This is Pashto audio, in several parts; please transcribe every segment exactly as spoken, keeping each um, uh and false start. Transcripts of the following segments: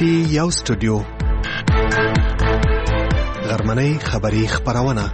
پی یو سټوډیو غرمنۍ خبری خبرونه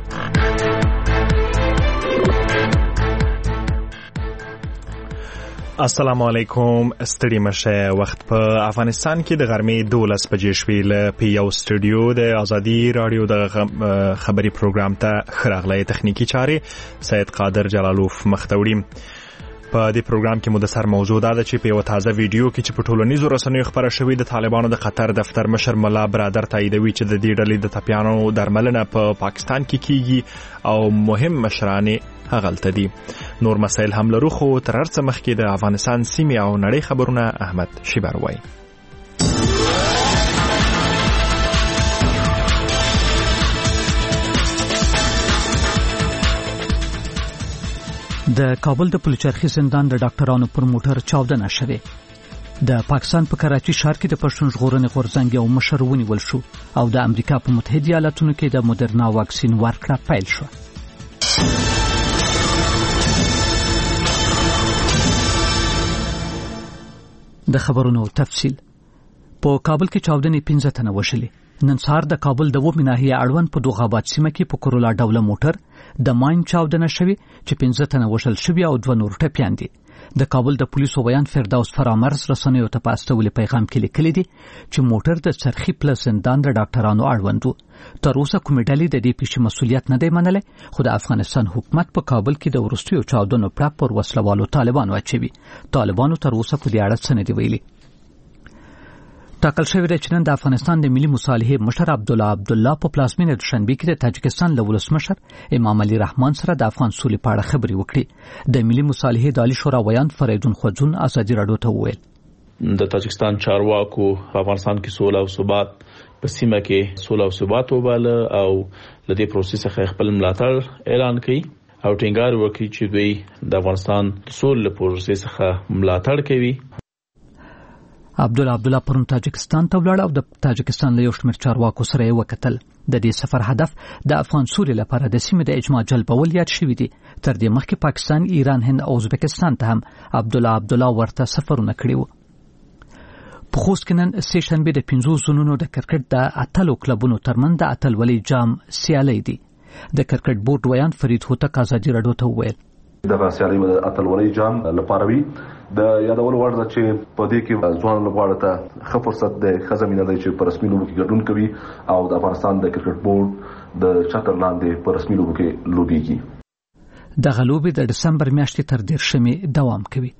السلام علیکم. ستړي مشه. وخت په افغانستان کې د غرمې دولس بجې شوې. له پی یو سټوډیو د ازادي رادیو د خبري پروګرام ته خراغله تخنیکی چارې سید قادر جلالوف مختوړي. په دې پروګرام کې مدثر موضوع ده چې په یو تازه ویډیو کې چې په ټولنیزو رسنیو خبره شوې د طالبانو د قطر دفتر مشر ملا برادر تاییدوي چې د دې ډلې د ټپیانو درملنه په پا پاکستان کې کیږي او مهم مشرانه هغلته دي. نور مسایل هم لرو خو تر هر څه مخکې د افغانستان سیمې او نړۍ خبرونه احمد شیبر وایي. د کابل د پلچرخي زندان د ډاکټرانو پر موټر چاودنه شوه. د پاکستان په کراچي ښار کې د پښتون ژغورنې غورځنګ یو مشر ونیول شو او د امریکا په متحده ایالاتونو کې د مدرنا واکسین ورکړه پیل شو. د خبرونو تفصیل. په کابل کې چاودنې پنځه تنه وشلې. نن سهار د کابل د ومې ناحیه اړوند په دوغاباد سیمه کې په کرولا ډوله موټر د ماین چاودنه شوې چې پنځه تنه وشل شوي او دوه نور ټپیان دي. د کابل د پولیسو بیان فردوس فرامرز رسنیو ته په استولې پیغام کې لیکلي دي چې موټر د چرخي پلس زندان د ډاکټرانو اړوند و. تر اوسه کومې ډلې د دې پیښې مسؤلیت نه دی منلی خو د افغانستان حکومت په کابل کې د وروستیو چاودنو پړه پر وسلوالو طالبانو اچوي. طالبانو تر اوسه په دې اړه څه نه دي ویلي. ټاکل شوی دی چې نن د افغانستان د ملي مصالحې مشر عبدالله عبدالله په پلازمینه دوشنبه کې د تاجکستان له ولسمشر امام علي رحمان سره د افغان سولې په اړه خبرې وکړي. د ملي مصالحې د عالي شورا ویان فریدون خوځون ازادي راډیو ته وویل د تاجکستان چارواکو په افغانستان کې سوله او ثبات په سیمه کې سوله او ثبات وباله او لدې پروسې څخه خپل ملاتړ اعلان کړي او ټینګار وکړي چې دوی د افغانستان سولې پروسې څخه ملاتړ کوي. عبدالله عبدالله پرون تاجکستان ته ولاړ او د تاجکستان له یو شمېر چارواکو سره یې وکتل. د دې سفر هدف د افغان سولې لپاره د سیمې د اجماع جلبول یاد شوي دي. تر دې مخکې پاکستان، ایران، هند او ازبکستان ته هم عبدالله عبدالله ورته سفرونه کړي وو. په خوست کې نن سه شنبه د پنځو زونونو د کرکټ د اتلو کلبونو ترمنځ د اتلولۍ جام سیالۍ دي. د کرکټ بورډ ویان فرید هوتک ازادي راډیو ته وویل دغه سیالۍ د اتلولۍ جام لپاره وي د یادولو وړ ده چې په دې کې ځوان لپاره ته ښه فرصت دی، ښه زمینه ده چې په رسمي لوبو کې ګډون کوي او د افغانستان د کرکټ بورډ د چتر لاندې په رسمي لوبو کې لوبېږي. دغه لوبې د دسمبر میاشتې تر دېرشمې دوام کوي.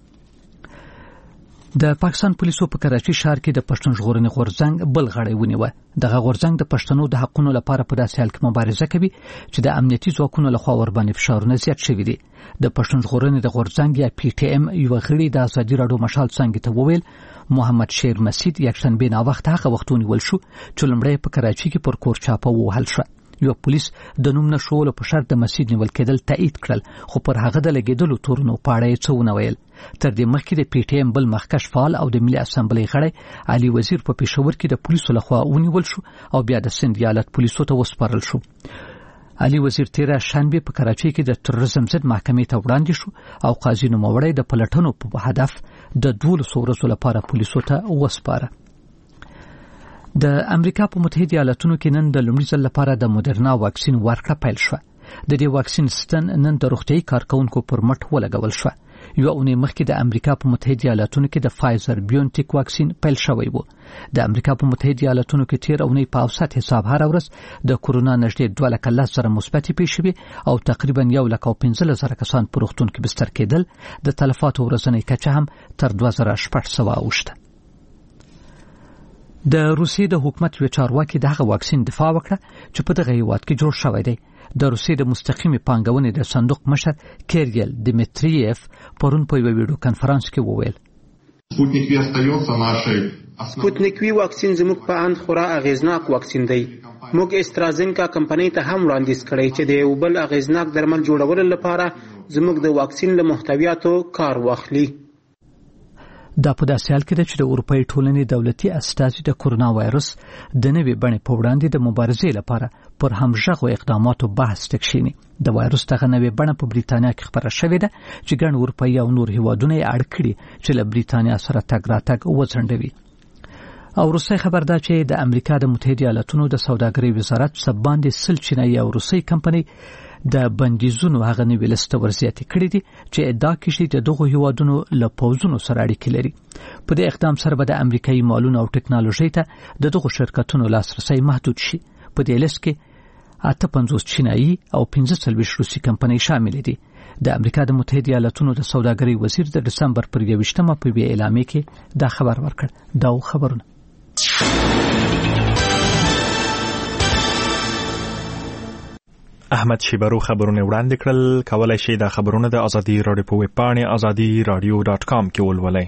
د پاکستان پولیسو په کراچي ښار کې د پښتون ژغورنې غورځنګ بل غړی ونیوه. دغه غورځنګ د پښتنو د حقونو لپاره په داسې حال کې مبارزه کوي چې د امنیتي ځواکونو لخوا ورباندې فشارونه زیات شوي دي. د پښتون ژغورنې د غورځنګ یا پی ټی ایم یو غړي د ازادي راډیو مشال څنګه ته وویل محمد شیر مسجد یکشنبه نا وخت هغه وخت ونیول شو چې لمړی په کراچي کې پر کور چاپه ووهل شو. یو پولیس د نوم نشولو په شرط د مسجد نیول کېدل تایید کړل خو پر هغه د لګیدلو تورونو په اړه یې څه ونه ویل. تر دې مخکې د پی ټی ایم بل مخکش فعال او د ملي اسمبلی غړی علي وزیر په پېښور کې د پولیسو لخوا ونیول شو او بیا د سند ایالت پولیسو ته وسپارل شو. علي وزیر تیره شنبه په کراچي کې د تروریزم ضد محکمې ته وړاندې شو او قاضي نوموړی د پلټنو په هدف د دولسو ورځو لپاره پولیسو ته وسپاره. د امریکا په متحده ایالاتونو کې نن د لومړي ځل لپاره د مدرنا واکسین ورکړه پیل شوه. د دې واکسین ستن نن د روغتیايي کارکونکو پر مټ ولګول شوه. یو اونۍ مخکې د امریکا په متحده ایالاتونو کې د فایزر بیونټیک واکسین پیل شوی و. د امریکا په متحده ایالاتونو کې تیر اونۍ په اوسط حساب هر ورځ د کورونا نږدې دوه لکه لس زره مثبتې پیښې وې او تقریبا یو لکه پنځلس زره کسان په روغتون کې بستر کېدل. د تلفاتو ورځنۍ کچه هم تر دوه زره شپږ سوه اوښته. د روسیې د حکومت یو چارواکي دغه واکسین دفاع وکړه چې په دغه هیواد کې جوړ شوی دی. د روسیې د مستقیمې پانګونې د صندوق مشر کیریل دیمیتریف پرون په یو ویډیو کانفرنس کې وویل سپوتنیک وی واکسین زموږ په اند خورا اغیزناک واکسین دی. موږ استرازینکا کمپنۍ ته هم وړاندیز کړی چې د یو بل اغیزناک درمل جوړولو لپاره زموږ د واکسین له محتویاتو کار واخلي. دا په داسې حال کې ده چې د اروپایي ټولنې دولتي استازي د کورونا وایرس د نوې بڼې په وړاندې د مبارزې لپاره پر همغږو اقداماتو بحث تکشینی. د وایرس دغه نوې بڼه په بریتانیا کې خبره شوې ده چې ګڼ اروپایي او نور هیوادونه یې اړ کړي چې له بریتانیا سره تګ راتګ وځنډوي. او روسي خبر دا چې د امریکا د متحده ایالاتونو د سوداګرۍ وزارت سباندې سل چینایي او روسي کمپنۍ د بندیزونو هغه نوې لسته ورزیاتې کړې دي چې ادعا کوي د دغو هیوادونو له پوځونو سره اړیکې لري. په دې اقدام سره به د امریکایي مالونو او ټکنالوژۍ ته د دغو شرکتونو لاسرسي محدود شي. په دې لست کې اته پنځوس چینایي او پنځه څلوېښت روسي کمپنۍ شامل دي. د امریکا د متحده ایالاتونو د سوداګرۍ وزیر د دسمبر پر یوویشتمه په وی اعلامیه کې دا خبر ورکړ. دا خبرونه احمد شیبرو خبرونه وړاندې کړل. کولای شئ دا خبرونه د ازادي رادیو په ویب پاڼه ازادي رادیو ډاټ کام کې ولولئ.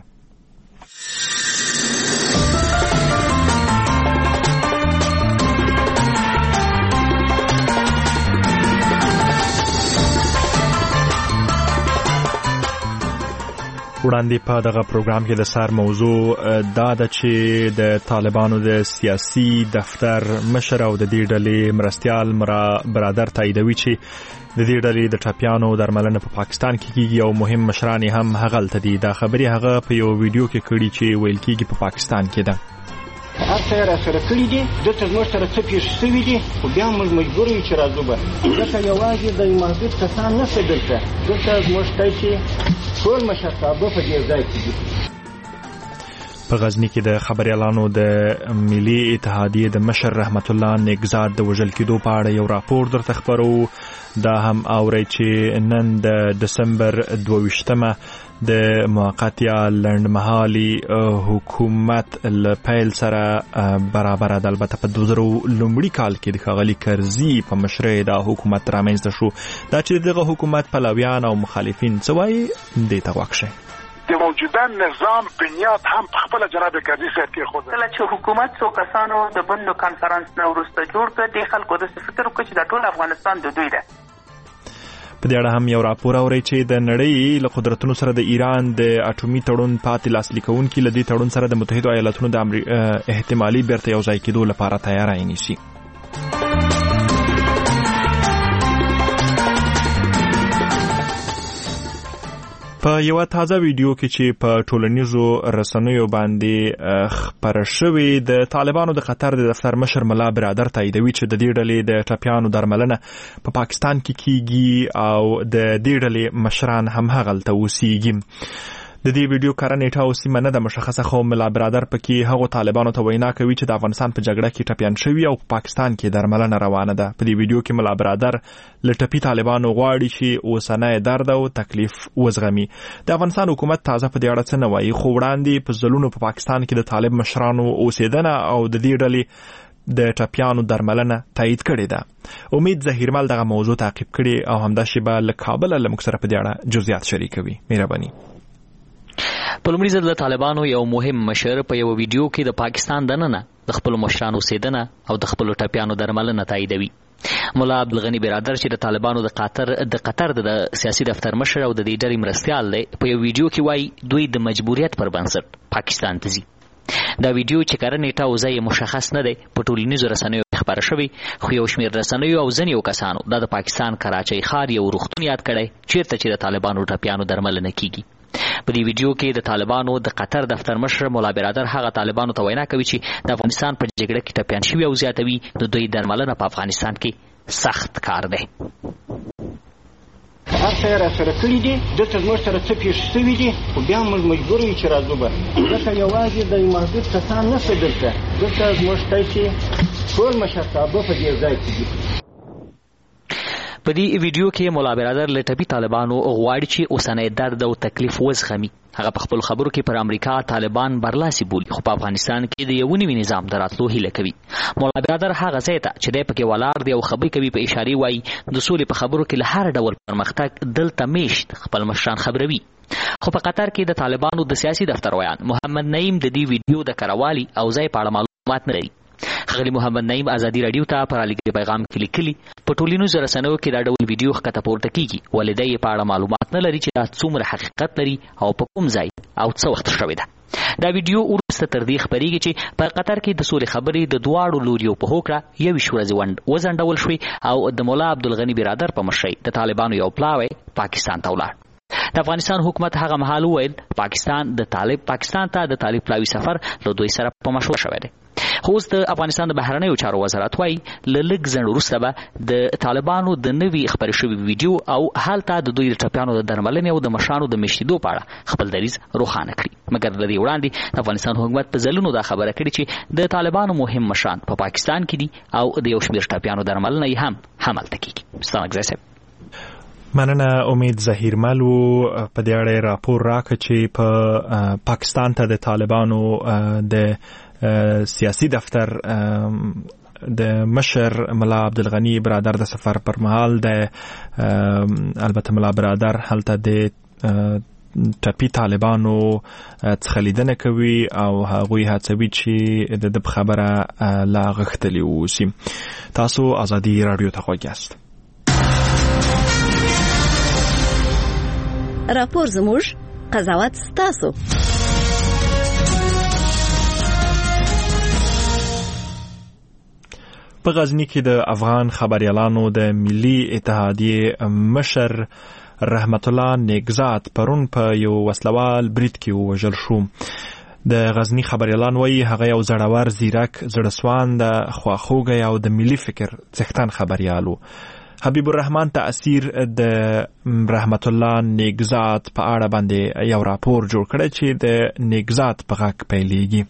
وړاندې په دغه پروګرام کې د سر موضوع دا ده چې د طالبانو د سیاسي دفتر مشر او د دې ډلې مرستیال برادر تاییدوي چې د دې ډلې د ټاپیانو درملنه په پاکستان کې کیږي او مهم مشران هم هغلته دي. دا خبرې هغه په یو ویډیو کې کړي چې ویل کیږي په پاکستان کې ده. هر څه را سره کړی دي دته موږ سره څه پیښ شوي دي خو بیا موږ مجبور یو چې راځو به دته یوازې د محدود کسان نه څه دلته دلته موږ ته چې ټول مشرتابه په دې ځای کې دي. په غزنی کې د خبريالانو د ملي اتحادیې د مشر رحمت الله نگزاد د وژل کېدو په اړه یو راپور درته خبرو. دا هم اوري چې نن د دسمبر دوه د موقت یا لنډمهالي حکومت له پیل سره برابر ده. البته په دوه زره لومړي کال کې د ښاغلي کرزي په مشرۍ دا حکومت رامنځته شو. دا چې دغه حکومت پلویان او مخالفین څه وایي دې ته غوږ شئ. د موجوده نظام بنیاد هم په خپل جناب کرزي صاحب کې خو کله چې حکومت څو کسانو د بندو کانفرنس نه وروسته جوړ کړ د خلکو د فکر وکړ چې د ټول افغانستان د دوی ده. په دې اړه هم یو راپور اوري چې د نړۍ له قدرتونو سره د ایران د اټومي تړون پاتې لاسلیک کوونکي له دې تړون سره د متحده ایالاتونو د احتمالي بیرته یو ځای کېدو لپاره تیاری نیسي. په یو تازه ویډیو کې چې په ټولنیزو رسنیو باندې خپره شوی د طالبانو د قطر د دفتر مشر ملا برادر تاییدوي چې د دې ډلې د ټاپیانو درملنه په پاکستان کې کیږي او د دې ډلې مشران هم هغلته اوسېږي. د دې ویډیو کار نیټه او سیمه نه د مشخصه خو ملا برادر پکې هغه طالبانو ته وینا کوي چې د افغانستان په جګړه کې ټاپیان شوی او په پاکستان کې درملنه روانه ده. په دې ویډیو کې ملا برادر لټپی طالبانو غواړي چې اوسنۍ درد او تکلیف وزغمي. د افغانستان حکومت تازه په دې اړه څه نه وایي خو وړاندې په ځلونو په پاکستان کې د طالب مشرانو اوسېدنه او د دې ډلې د ټاپیانو درملنه تایید کړې ده. امید ظهیرمل دغه موضوع تعقیب کړي او همدا شیبه له کابل له موږ سره په دې اړه جزئیات شریکوي. مهرباني. په لومړي ځل د طالبانو یو مهم مشر په یو ویډیو کې د پاکستان دننه د خپل مشرانو اوسېدنه او د خپل ټاپیانو درملنه تاییدوي. مولا عبدالغنی برادر چې د طالبانو د قطر د قطر د سیاسي دفتر مشر او د دې ډلې مرستیال دی په یو ویډیو کې وایي دوی د مجبوریت پر بنسټ پاکستان ته ځي. دا ویډیو چې کار نیټه او ځای مشخص نه دی په ټولنیزو رسنیو خبره شوی خو یو شمېر رسنیو او ځینې کسانو د پاکستان کراچۍ ښار یو روغتون یاد کړی چیرته چې د طالبانو ټاپیانو درملنه کیږي. په دې ویډیو کې د طالبانو د قطر دفتر مشر مولا برادر هغه طالبانو ته وینا کوي چې د افغانستان په جګړه کې ټاپیان شوي او زیاتوي د دوی درملنه په افغانستان کې سخت کار دی. هر څه را سره کړی دي دته موږ سره څه پیښ شوي دي خو بیا موږ مجبور یو چې راځو به دته یوازې د محدود کسان نه څه دلته دته موږ ته چې ټول مشرتابه په دې ځای کې دي. په دې ویډیو کې مولا برادر لټپی طالبانو غواړي چې اوسنۍ درد او تکلیف وزغمي. هغه په خپل خبرو کې پر امریکا طالبان برلاسي بولي خو په افغانستان کې د یو نوي نظام دراتلو هیله کوي. مولا برادر هغه ځای ته چې دی پکې ولاړ دی او خبرې کوي په اشاره وایي د سولې په خبرو کې له هر ډول پرمختګ دلته میشت خپل مشران خبروي. خو په قطر کې د طالبانو د سیاسي دفتر ویان محمد نعیم د دې ویډیو د کاروالي او ځای په اړه معلومات نه لري. خغلی محمد نعیم ازادي رادیو ته پر اړیکې پیغام کې لیکلي په ټولنیزو رسنیو کې دا ډول ویډیو ښکته پورته کیږي ولې دی په اړه معلومات نه لري چې دا څومره حقیقت لري او په کوم ځای او څه وخت شوې ده. دا ویډیو وروسته تر دې خبرېږي چې په قطر کې د سولې خبرې د دواړو لوریو په هوکړه یویشت ورځې وځنډول شوې او د مولا عبدالغني برادر په مشرۍ د طالبانو یو پلاوی پاکستان ته ولاړ. د افغانستان حکومت هغه مهال وویل پاکستان د طالب پاکستان ته د طالب پلاوي سفر له دوی سره په مشوره شوی دی. خو اوس د افغانستان د بهرنیو چارو وزارت وایي له لږ ځنډ وروسته به د طالبانو د نوي خپرې شوي ویډیو او هلته د دوی د ټپیانو د درملنې او د مشرانو د میشتېدو په اړه خپل دریځ روښانه کړي. مګر د دې وړاندې د افغانستان حکومت په ځلونو دا خبره کړې چې د طالبانو مهم مشران په پا پاکستان کې دي او د یو شمېر ټپیانو درملنه یې هم همالته کېږي. ستانکزی صاحب مننه. امید ظهیرمل و په دې اړه راپور راکړ چې په پاکستان ته د طالبانو د سیاسي دفتر د مشر ملا عبدالغنی برادر د سفر پر مهال د البته ملا برادر هلته د ټپي طالبانو څخه لیدنه کوي او هغوی هڅوي چې د خبره لا غښتلي واوسي. تاسو ازادي رادیو ته غوږ یاست. راپور زموږ، قضاوت ستاسو. په غزنی کې د افغان خبريالانو د ملي اتحادیې مشر رحمت الله نیکزاد پرون په یو وسلوال برید کې ووژل شو. د غزنی خبريالان وایي هغه یو زړور زیرک زړسواند خواخوږی او د ملي فکر څښتن خبريالو. حبیب الرحمن تأثیر د رحمت الله نیکزاد په اړه باندې یو راپور جوړ کړی چې د نیکزاد په غږ پیلېږي.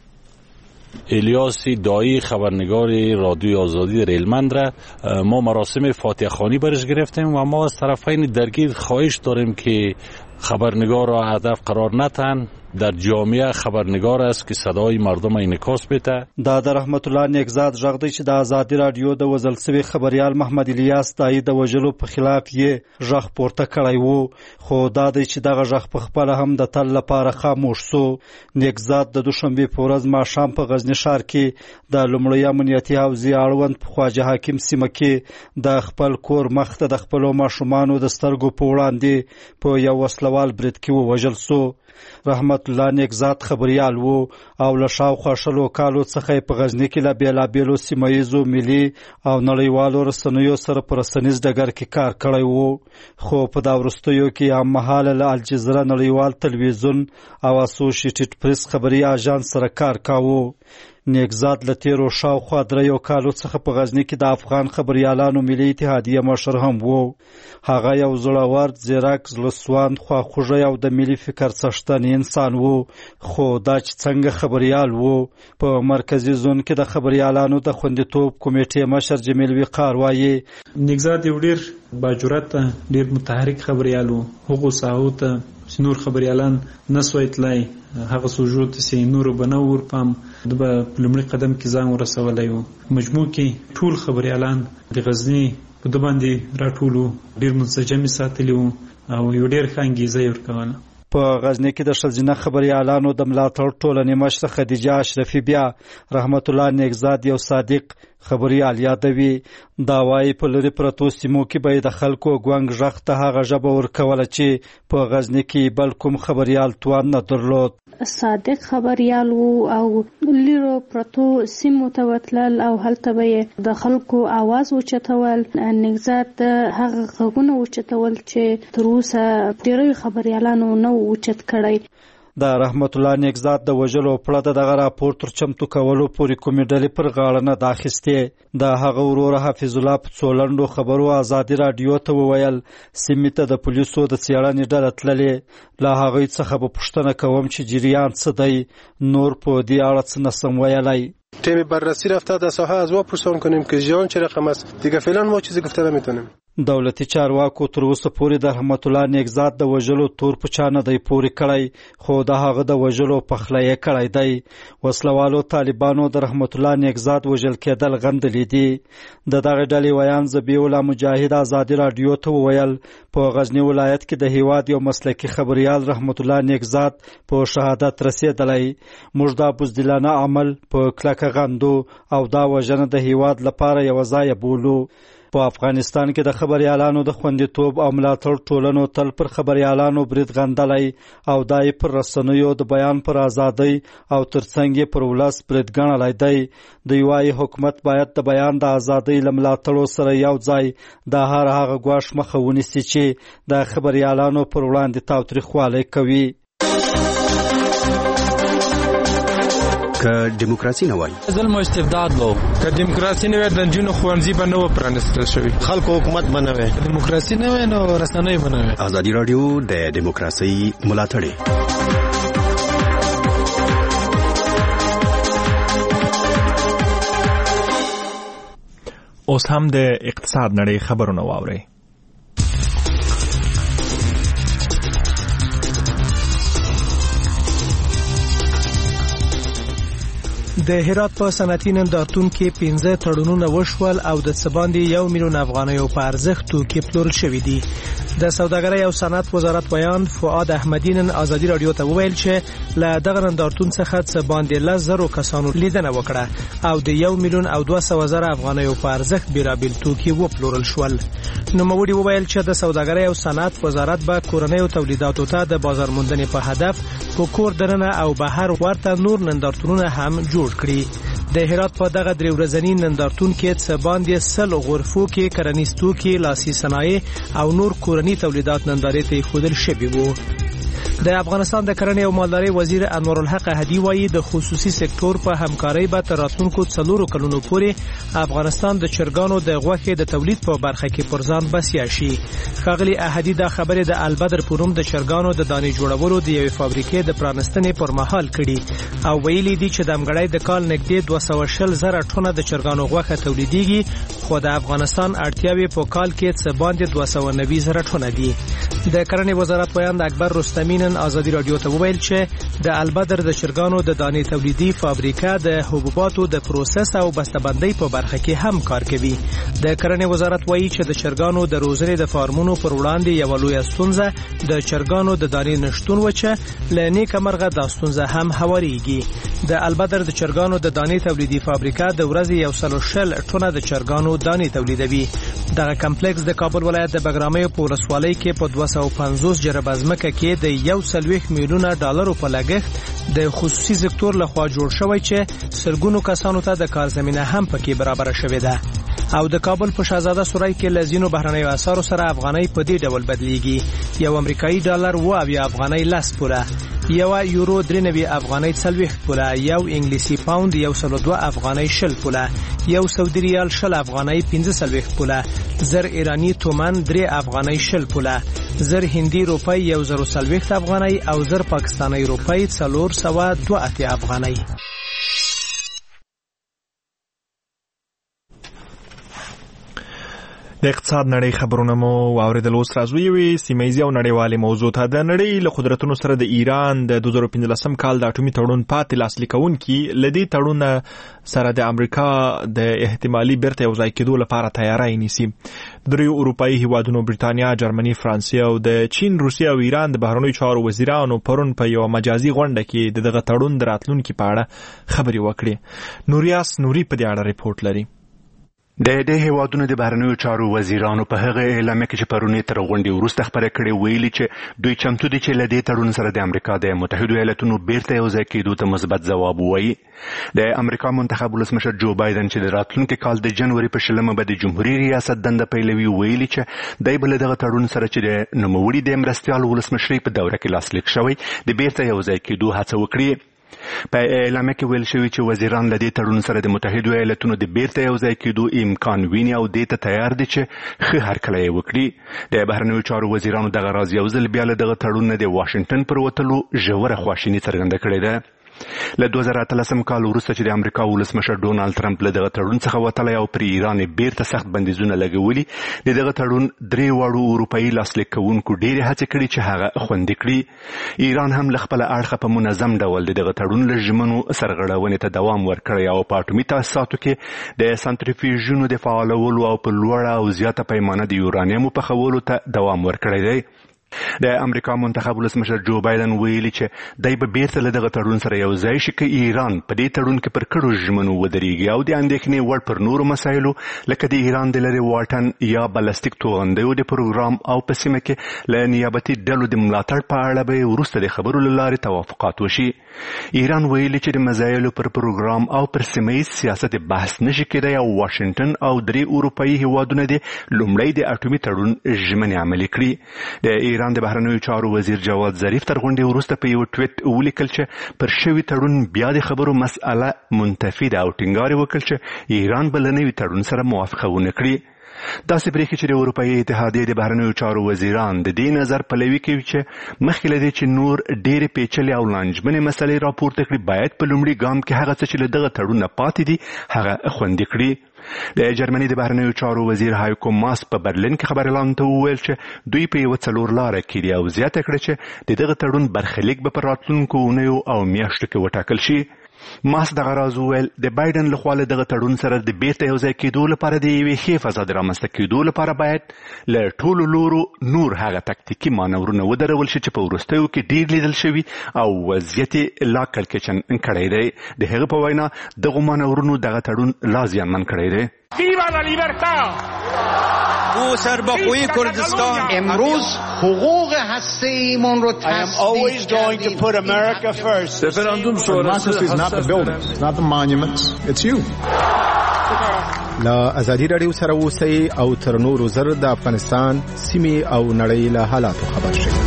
الیاس دایی خبرنگار رادیوی آزادی ریلمند را ما مراسم فاتحه خوانی برش گرفتیم و ما از طرفین درگیر خواهش داریم که خبرنگار را هدف قرار نتن. در جامعه خبرنگار است که صدای مردم انعکاس بده. دا د رحمت الله نیکزاد غږ دی چې د آزادي رادیو د وژل شوي خبريال محمد الیاس دایی د وژلو په خلاف یې غږ پورته کړی وو، خو دا دی چې دغه غږ په خپل هم د تل لپاره خاموش شو. نیکزاد د دوشنبه په ورځ ماښام په غزنی ښار کې د لومړی امنیتي حوزې اړوند په خواجه حکیم سیمه کې د خپل کور مخ ته د خپلو ماشومانو د سترګو په وړاندې په یو وسلوال برید کې ووژل شو. رحمت الله نیکزاد خبريال وو او له شاوخوا شلو کالو څخه په غزنی کې له بیلابیلو سیمهیزو ملي او نړیوالو رسنیو سره په رسنیز ډګر کې کار کړی وو، خو په دا وروستیو کې هم مهاله له الجزیره نړیوال تلویزیون او اسوسییټډ پریس خبري اژانس سره کار کاوه. نیکزاد له تیرو شاوخوا دریو کالو څخه په غزنی کې د افغان خبريالانو ملي اتحادیه مشر هم وو. هغه یو زړور زیرک زړسواند خواخوږی او د ملي فکر څښتن انسان وو، خو دا چې څنګه خبريال وو. په مرکزي زون کې د خبريالانو د خوندیتوب کمیټې مشر جمیل وقار وایي نیکزاد یو ډیر باجرأت ډیر متحرک خبريال وو. هغه ساوت نور خبريالان نسوي تلای هغه سوجوت سي نور بنور پام د لومړي قدم کې ځان ورسولای وو. مجموع کې ټول خبريالان د غزنی په د باندې راټولو ډیر منسجم ساتلی وو او یو ډیر خانګیزه ورکول. په غزنی کې د ښځینه خبريالانو د ملاتړ ټولنې مشره خدیجه اشرفي بیا رحمت الله نیکزاد یو صادق خبريال یادوي. دا وايي په لري پرتو سیمو کې به د خلکو ګونګ غږ ته هغه ژبه ورکوله چې په غزنی کې بل کوم خبريال توان نه درلود. صادق خبريال وو او لرو پرتو سیمو ته وتلل او هلته به د خلکو आवाज اوچتول. نیکزاد هغه غږونه اوچتول چې تر اوسه ډېری خبريالانو نو اوچت کړی. د رحمت الله نیکزاد د وژلو پړه دغه راپور تر چمتو کولو پورې کومې ډلې پر غاړه نه داخستې. د هغه ورور حافظ الله په څولندو خبرو آزادي رادیو ته وویل سیمې ته د پولیسو د څېړنې ډله تللې. له هغوی څخه به پوښتنه کوم چې جریان څه دی، نور په دې اړه څه نسم ویلی. تیم بررسی رفته در ساحه از ما پرسان کنیم که جریان چه رقم است. دیگه فعلا ما چیزی گفته نمیتونیم. دولتي چارواکو تر اوسه پورې د رحمت الله نیکزاد د وژلو تور په چا نه دی پورې کړی، خو د هغه د وژلو پخلی یې کړی دی. وسلوالو طالبانو د رحمت الله نیکزاد وژل کېدل غندلي دي. د دغې ډلې ویان ذبیح الله مجاهد آزادي راډیو ته وویل په غزنی ولایت کې د هیواد یو مسلکي خبريال رحمت الله نیکزاد په شهادت رسېدلی. موږ دا بزدلانه عمل په کلکه غندو او دا وژنه د هیواد لپاره یو ځای بولو. په افغانستان کې د خبريالانو د خوندیتوب او ملاتړ ټولنو تل پر خبريالانو برید غندلای او دای پر رسنیو د بیان پر ازادۍ او ترڅنګ پر ولس برید غنلای دی. د یوای حکومت باید د بیان د ازادۍ لملاتړو سره یو ځای د هر هغه غواش مخه ونیسي چې د خبريالانو پر وړاندې تاوتریخوالی کوي. که دیموکراسي نه وای ظلم او استبداد وو، که دیموکراسي نه وای د جنونو خوانځي به نه و پرانستل شوی، خلکو حکومت به نه وای، دیموکراسي نه وای نو رسنۍ به نه وای. ازادي رادیو د دیموکراسي ملاتړی. اوس هم د اقتصاد نړۍ خبرونه واورئ. د هرات په صنعتي نندارتون کې پنځه تړونونه وشول او د څه باندې یو میلیون افغانیو په ارزښت توکي پلورل شوي دي. د سوداګرۍ او صنعت وزارت بیان فؤاد احمدی نن ازادي رادیو ته وویل چې له دغه نندارتون څخه څه باندې لس زرو کسانو لیدنه وکړه او د یو میلیون او دوه سوه زره افغانیو په ارزښت بیلابیل توکي وپلورل شول. نوموړي وویل چې د سوداګرۍ او صنعت وزارت به کورنیو تولیداتو ته د بازار موندنې په هدف په کور دننه او بهر ورته نور نندارتونونه هم جوړ کړي. د هرات په دغه درې ورځني نندارتون کې څه باندې سل غرفو کې کرنیز توکي، لاسي صنایع او نور کورني تولیدات نندارې ته ایښودل شوي وو. د افغانستان د کرنې او مالدارۍ وزیر انوارالحق احدي وایي د خصوصي سکتور په همکارۍ به تر راتلونکو څلورو کلونو پورې افغانستان د چرګانو د غوښې د تولید په برخه کې پر ځان بسیا شي. ښاغلي احدي دا خبرې د البدر په نوم د چرګانو د دانې جوړولو د یوې فابریکې د پرانستنې پر مهال کړي او ویلي دي چې د امګړۍ د کال نږدې دوه سوه شل زره ټنه د چرګانو غوښه تولیدېږي، خو د افغانستان اړتیاوې په کال کې څه باندې دوه سوه نوي زره ټنه دي. د کرنې وزارت بیان د اکبر رستمي نن ازادي رادیو ته وویل چې د البدر د چرګانو د دانې تولیدي فابریکه د حبوباتو د پروسس او بسته‌بندۍ په برخه کې هم کار کوي. د کرنې وزارت وایي چې د چرګانو د روزنې د فارمونو پر وړاندې یوه لویه ستونزه د چرګانو د دانې نشتون و چې له نیکه مرغه دا ستونزه هم هواریږي. د البدر د چرګانو د دانې تولیدي فابریکه د ورځې یو سل شل ټنه د چرګانو دانې تولیدوي. دغه کمپلیکس د کابل ولایت د بګرامیو په ولسوالۍ کې په دوه سوه پنځوس جربه ځمکه کې د یو څلوېښت میلیونه ډالرو په لګښت د خصوصي سکتور لخوا جوړ شوی چې سلګونو کسانو ته د کار زمینه هم پکې برابره شوې ده. او د کابل په شاهزاده سورای کې لزینو بهرنیو اسعارو سره افغانۍ په دې ډول بدلیږي. یو امریکایي ډالر و اویا افغانۍ لس پوله، یو یورو درې نوي افغانۍ څلوېښت پوله، یو انګلیسي پاوند یو سل دوه افغانۍ شل پوله، یو سعودي ریال شل افغانۍ پنځه څلوېښت پوله، زر ایرانی تومن درې افغانۍ شل پوله، زر هندي روپۍ یو زر څلوېښت افغانۍ او زر پاکستاني روپۍ څلور سوه دوه اتیا افغانۍ. د اقتصاد نړۍ خبرونه مو واوریدل. اوس راځو یوې سیمهیزې او نړیوالې موضوع ته. د نړۍ له قدرتونو سره د ایران د دوه زره پنځلسم کال د اټومي تړون پاتې لاسلیک کوونکي له دې تړون سره د امریکا د احتمالي بیرته یوځای کېدو لپاره تیاری نیسي. دریو اروپایي هیوادونو برېټانیا، جرمني، فرانسې او د چین، روسیې او ایران د بهرنیو چارو وزیرانو پرون په یوه مجازي غونډه کې د دغه تړون د راتلونکي په اړه خبرې وکړې. نوریاس نوري په دې اړه ریپورټ لري. د دې هیوادونو د بهرنیو چارو وزیرانو په هغه اعلامیه کې چې پرونی تر غونډې وروسته خبره کړې ویلي چې دوی چمتو دي چې له دې تړون سره د امریکا د متحدو ایالاتونو بیرته یوځای کېدو ته مثبت ځواب ووایي. د امریکا منتخب ولسمشر جو بایدن چې د راتلونکي کال د جنوري په شلمه به د جمهوریت ریاست دنده پیلوي ویلي چې دی به له دغه تړون سره چې د نوموړي د مرستیال ولسمشرۍ په دوره کې لاسلیک شوی د بیرته یوځای کېدو هڅه وکړي. په اعلامیه کې ویل شوی چې وزیران له دې تړون سره د متحدو ایالاتونو د بیرته یوځای کېدو امکان ویني او دې ته تیار دي چې ښه هرکلی یې وکړي. د بهرنیو چارو وزیرانو دغه راز یو ځل بیا له دغه تړون نه د واشنګټن پر وتلو ژوره خواشیني څرګنده کړې ده. له دوه زره اتلسم کال وروسته چې د امریکا ولسمشر ډونالد ټرمپ له دغه تړون څخه وتلی او پر ایران بیرته سخت بندیزونه لګولي، د دغه تړون درې واړو اروپایي لاسلیک کوونکو ډېرې هڅې کړي چې هغه خوندي کړي. ایران هم له خپله اړخه په منظم ډول د دغه تړون له ژمنو سرغړونې ته دوام ورکړی او په اټومي تاسیساتو کې د سنټریفیوژونو د فعالولو او په لوړه او زیاته پیمانه د یورانیمو پخولو ته دوام ورکړی دی. د امریکا منتخب ولسمشر جو بایدن ویلي چې دای به بیرته له دغه تړون سره یو ځای شي که ایران په دې تړون کې پر کړو ژمنو ودرېږي او د اندېښنې وړ پر نورو مسایلو لکه د ایران د لرې واټن یا بلستیک توغندیو د پروګرام او په سیمه کې له نیابتي ډلو د ملاتړ په اړه به وروسته د خبرو له لارې توافقات وشي. ایران ویلي چې د مزایلو پر پروګرام او پر سیمه ییز سیاست بحث نشي کېدای او واشنګټن او درې اروپایي هیوادونه د لومړی د اټومي تړون ژمنې عملي کړي. د ایران د بهرنیو چارو وزیر جواد ظریف تر غونډې وروسته په یو ټویټ ولیکل چې پر شوي تړون بیا د خبرو مسأله منتفي ده او ټینګار وکړ چې ایران به له نوي تړون سره موافقه ونه کړي. داسې برېښي چې د اروپایي اتحادیې د بهرنیو چارو وزیران د دې نظر پلوي کوي چې مخکې له دې چې نور ډېرې پیچلې او لانجمنې مسلې راپورته کړي باید په لومړي ګام کې هغه څه چې له دغه تړون نه پاتې دي هغه خوندي کړي. د جرمني د بهرنیو چارو وزیر هایکو ماس په برلین کې خبريالانو ته وویل چې دوی په یو څلور لاره کې دي او زیاته کړه چې د دغه تړون برخلیک به په راتلونکو اونیو او میاشتو کې وټاکل شي. ماس دغه راز وویل د بایدن لخوا له دغه تړون سره د بیرته یو ځای کېدو لپاره د یوې ښې فضا د رامنځته کېدو لپاره باید له ټولو لورو نور هغه تکتیکي مانورونه ودرول شي چې په وروستیو کې ډېر لیدل شوي او وضعیت یې لا کړکېچن کړی دی. د هغه په وینا دغو مانورونو دغه تړون لا زیانمن کړی دی. ویوا لا لیبرتا او سربخوی کردستان امروز حقوق هسته‌ایمون رو I am always going to put America first. Referendum sonrası is not the buildings, it's not the monuments, it's you. لا ازادي رادیو سره اوسئ او تر نورو زر د افغانستان سیمې او نړۍ له حالاتو خبر شئ.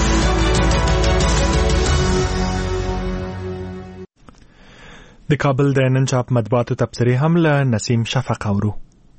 د کابل د نن چاپ مطبوعاتو تبصرې هم له نسیم شفق اورو.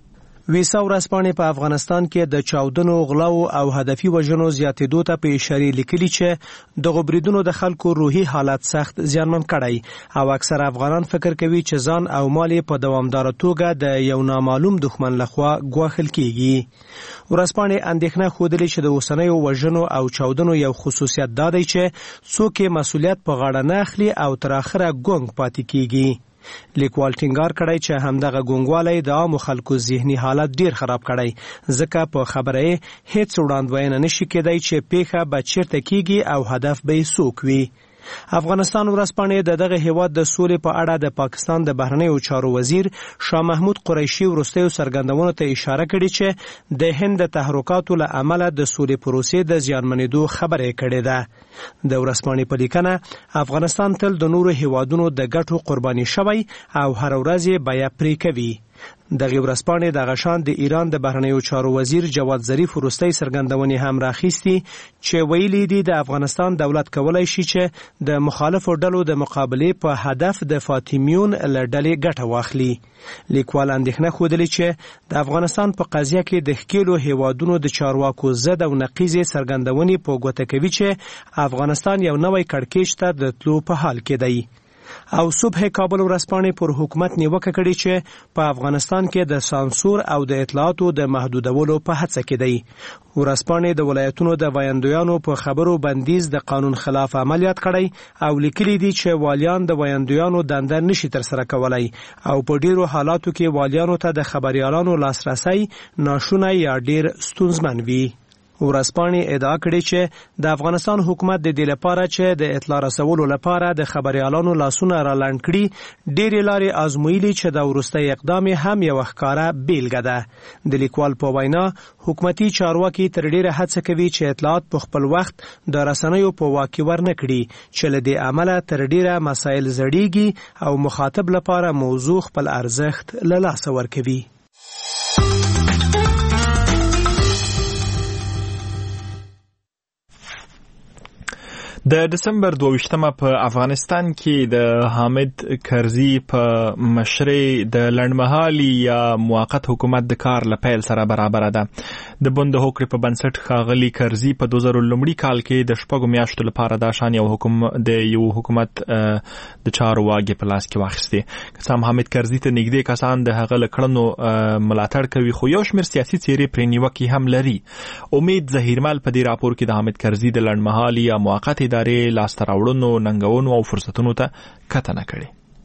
ویسا ورځپاڼې په افغانستان کې د چاودنو، غلاو او هدفي وژنو زیاتېدو ته په اشاره لیکلي چې دغه بریدونو د خلکو روحي حالت سخت زیانمن کړی او اکثر افغانان فکر کوي چې ځان او مال په دوامدار توګه د یو نامعلوم دښمن لخوا ګواښل کیږي. ورځپاڼې اندېښنه ښودلې چې د اوسنیو وژنو او چاودنو یو خصوصیت دا دی چې څوک مسؤلیت په غاړه نه اخلي او تر اخره ګونګ پاتې کیږي. لیکوال ټینګار کړی چې همدغه ګونګوالی د عامو خلکو ذهني حالت ډیر خراب کړی ځکه په خبره هیڅ وړاندوینه نشي کېدای چې پیښه به چیرته کیږي او هدف به یې څوک وي. افغانستان ورځپاڼې د دغه هیواد د سولې په اړه د پاکستان د بهرنیو چارو وزیر شاه محمود قریشي وروستیو څرګندونو ته اشاره کړې چې د هند د تحرکاتو له امله د سولې پروسې د زیانمنېدو خبره یې کړې ده. د ورځپاڼې په لیکنه افغانستان تل د نورو هیوادونو د ګټو قرباني شوی او هر ورځ یې بیه پرې کوي. دغه ورځپاڼې د غشان د ایران د بهرنیو چارو وزیر جواد ظریف وروستۍ څرګندونې هم راخیستي چې ویلي دي د افغانستان دولت کولای شي چې د مخالفو ډلو د مقابلې په هدف د فاطمیون له ډلې ګټه واخلي. لیکوال اندېښنه ښودلې چې د افغانستان په قضیه کې د ښکېلو هیوادونو د چارواکو ضد او نقیضې څرګندونې په ګوته کوي چې افغانستان یو نوی کړکېچ ته د تلو په حال کې دی. او صبح کابل ورځپاڼې پر حکومت نیوکه کړې چې په افغانستان کې د سانسور او د اطلاعاتو د محدودولو په هڅه کې دی. ورځپاڼې د ولایتونو د ویاندویانو په خبرو بندیز د قانون خلاف عملیات کړی او لیکلي دي چې والیان د ویاندویانو دنده نشي ترسره کولای او په ډیرو حالاتو کې والیانو ته د خبريالانو لاسرسي ناشونی یا ډیر ستونزمن وي. ورځپاڼې ادعا کړې چې د افغانستان حکومت د دې لپاره چې د اطلاع رسولو لپاره د خبريالانو لاسونه را لاند کړي ډېرې لارې آزمویلي چې د وروستي اقدام هم یو ښکاره بیلګه ده. د لیکوال په وینا حکومتي چارواکي تر ډېره هڅه کوي چې اطلاعات په خپل وخت د رسنیو په واک کې ورنه کړي چې له دې عمله تر ډېره مسایل زړیږي او مخاطب لپاره موضوع خپل ارزښت له لاسه ورکوي. د دسمبر دوه ویشتمه په افغانستان کې د حامد کرزي په مشرۍ د لنډمهالي یا موقت حکومت د کار له پیل سره برابر ده. د بند هوکړې په بنسټ ښاغلي کرزي په دوه زره لومړي کال کې د شپږو میاشتو لپاره د شان یو حکومت د یو حکومت د چارو واګې په لاس کې واخیستې. که څه حامد کرزي ته نږدې کسان د هغه له کړنو ملاتړ کوي خو یو شمېر سیاسي څېرې پرې نیوکې هم لري. امید ظهیرمل په دې راپور کې د حامد کرزي د لنډمهالي یا موقت ادارې لاسته راوړنو، ننګونو او فرصتونو ته کتنه کړې.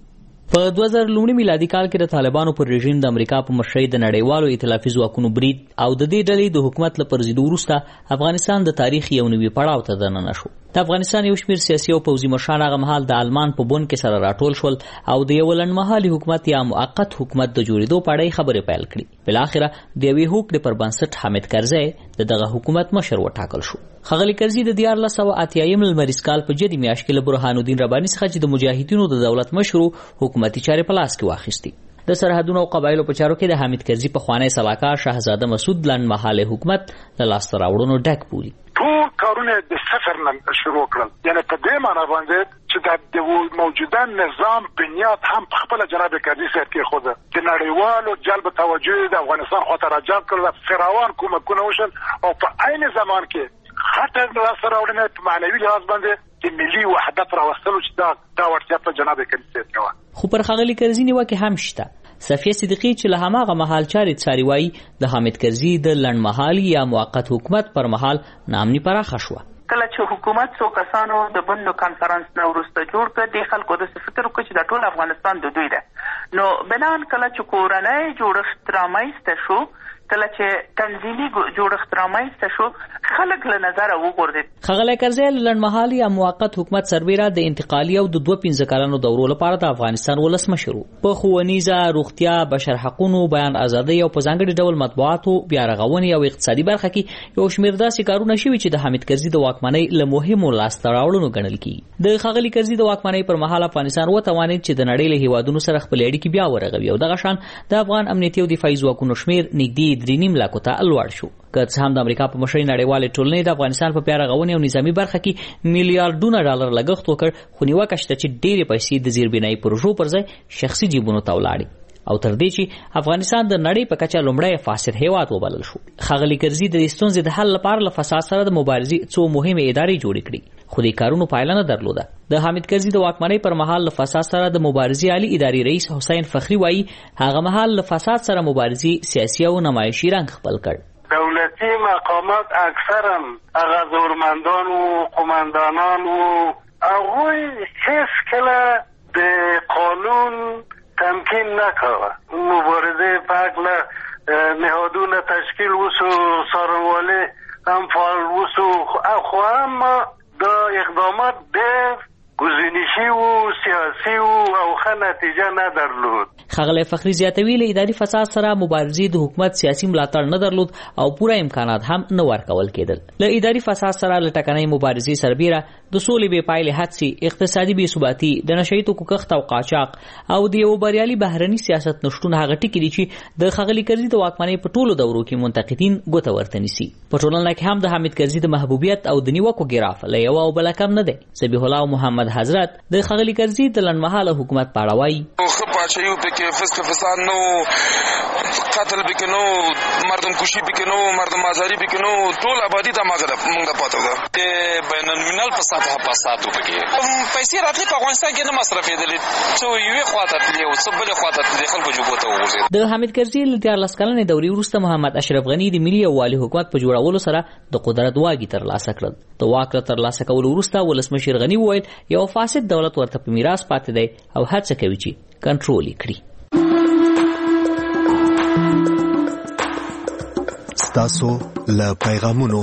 په دوه زره لومړي میلادي کال کې د طالبانو پر رژیم د امریکا په مشرۍ د نړیوالو ائتلافي ځواکونو برید او د دې ډلې د حکومت له پرځېدو وروسته افغانستان د تاریخ یو نوي پړاو ته دننه شو. د افغانستان یو شمېر سیاسي او پوځي مشران هغه مهال د آلمان په بون کې سره راټول شول او د یو لنډمهالي حکومت یا موقت حکومت د جوړېدو په اړه خبرې پیل کړې. بلاخره د یوې هوکړې پر بنسټ حامد کرزی د دغه حکومت مشر وټاکل شو. ښاغلي کرزي د دیارلس سوه اتیایم لمریز کال په جدي میاشت کې له برهان الدین رباني څخه چې د مجاهدینو د دولت مشر حکومتي چارې په لاس کې واخیستې. د سرحدونو او قبایلو په چارو کې د حامد کرزي پخوانی سلاکار شهزاده مسعود لنډمهاله حکومت له لاسته راوړنو ډک بولي. ټول کارونه د صفر نه شروع کړل، یعنی په دې معنی باندې چې د موجوده نظام بنیاد هم په خپل جناب کرزي صاحب کې خوده د نړیوالو جلب توجه د افغانستان خاطر راجات کړل، فراوان کومکونه وشول او په عین زمان کې خاطر د لاسته راوړنې په معنوي لحاظ باندې د ملي وحدت راوستلو چې دا دا ورته په جناب کرزي صاحب کې خو پر ښاغلي کرزي نیوکې هم شته. صفیه صدیقی چې له هماغه مهال چارې څاري وایي د حامد کرزي د لنډمهالي یا موقت حکومت پر مهال نامني پراخه شوه. کله چې حکومت څو کسانو د بندو کانفرنس نه وروسته جوړ کړ، د خلکو د فکر وکړ چې د ټول افغانستان د دوی ده. نو بنان کله چې کورنۍ جوړښت رامنځته شو، کله چې تنظیمي جوړښت رامنځته شو، خلک له نظره وغورځېد. ښاغلی کرزی له لنډمهالي یا موقت حکومت سربیره د انتقالي او د دوه پنځه کلنو دورو لپاره د افغانستان ولسمشر و. په ښوونیزه، روغتیا، بشر حقونو، بیان ازادۍ او په ځانګړي ډول مطبوعاتو، بیارغونې او اقتصادي برخه کې یو شمېر داسې کارونه شوي چې د حامد کرزي د واکمنۍ له مهمو لاسته راوړنو ګڼل کېږي. د ښاغلي کرزي د واکمنۍ پر مهال افغانستان وتوانېد چې د نړۍ له هېوادونو سره خپلې اړیکې بیا ورغوي او دغه شان د افغان امنیتي او دفاعي ځواکونو شمېر نږدې درې نیم لاکو ته لوړ شو. که څه هم د امریکا په مشرۍ نړیوالې ټولنې د افغانستان په بیارغونې او نظامي برخه کې میلیارډونه ډالر لګښت وکړ، خو نیوکه شته چې ډېرې پیسې د زیربنایي پروژو پر ځای شخصي جیبونو ته ولاړې او تر دې چې افغانستان د نړۍ په کچه لومړی فاسد هیواد وبلل شو. ښاغلي کرزي د ستونزې د حل لپاره له فساد سره د مبارزې څو مهمې ادارې جوړې کړې، خو د کارونو پایله نه درلوده. د حامد کرزي د واکمنۍ پر مهال له فساد سره د مبارزې عالی ادارې رئیس حسین فخری وایي هغه مهال له فساد سره مبارزې سیاسي او نمایشي رنګ خپل کړ. دولتي مقامات اکثرا هغه زورمندان و قماندانان و هغوی هیڅ کله د قانون تمکین نکوه. مبارزه پاک له نهادونه تشکیل وسو، څارنوالي هم فعال وسو، خو اما دا اقدامات ډېر گزینشی و سیاسی و او ښه نتیجه نه درلود. ښاغلی فخري زیاتوي له اداري فساد سره مبارزې د حکومت سیاسي ملاتړ نه درلود او پوره امکانات هم نه ورکول کېدل. له اداري فساد سره له ټکنۍ مبارزې سربیره د سولې بې پایلې هڅې، اقتصادي بې ثباتي، د نشه یي توکو کښت او قاچاق او د یو بریالي بهرني سیاست نشتون هغه ټکي دي چې د ښاغلي کرزي د واکمنۍ په ټولو دورو کې منتقدین ګوته ورته نیسي. په ټولنه کې هم د حامد کرزي د محبوبیت او د نیوکو ګراف له یوه او بله کم نه دی. ذبیح الله محمد حضرت د ښاغلي کرزي د لنډمهاله حکومت په اړه وایي ښه پاچاهي پکې فسق فساد نه و، قتل پکې نه و، مردم کشي پکې نه و، مردم آزاري پکې نه و، ټول آبادي ته موږ ته پاته ده. د بین الملل په سطحه فساد و پکې پیسې راتلې په افغانستان کې نه مصرفېدلې، څه یوې خوا ته تللې او څه بلې خوا ته تللې، خلکو جوبو ته وغورځېد. د حامد کرزي له دیارلس کلنې دورې وروسته محمد اشرف غني د ملي یووالي حکومت په جوړولو سره د قدرت واګې ترلاسه کړل. د واک له ترلاسه کولو وروسته ولسمشر غني وویل یو فاسد دولت ورته په میراث پاتې دی او هڅه کوي چې کنټرول یې کړي. ستاسو له پیغامونو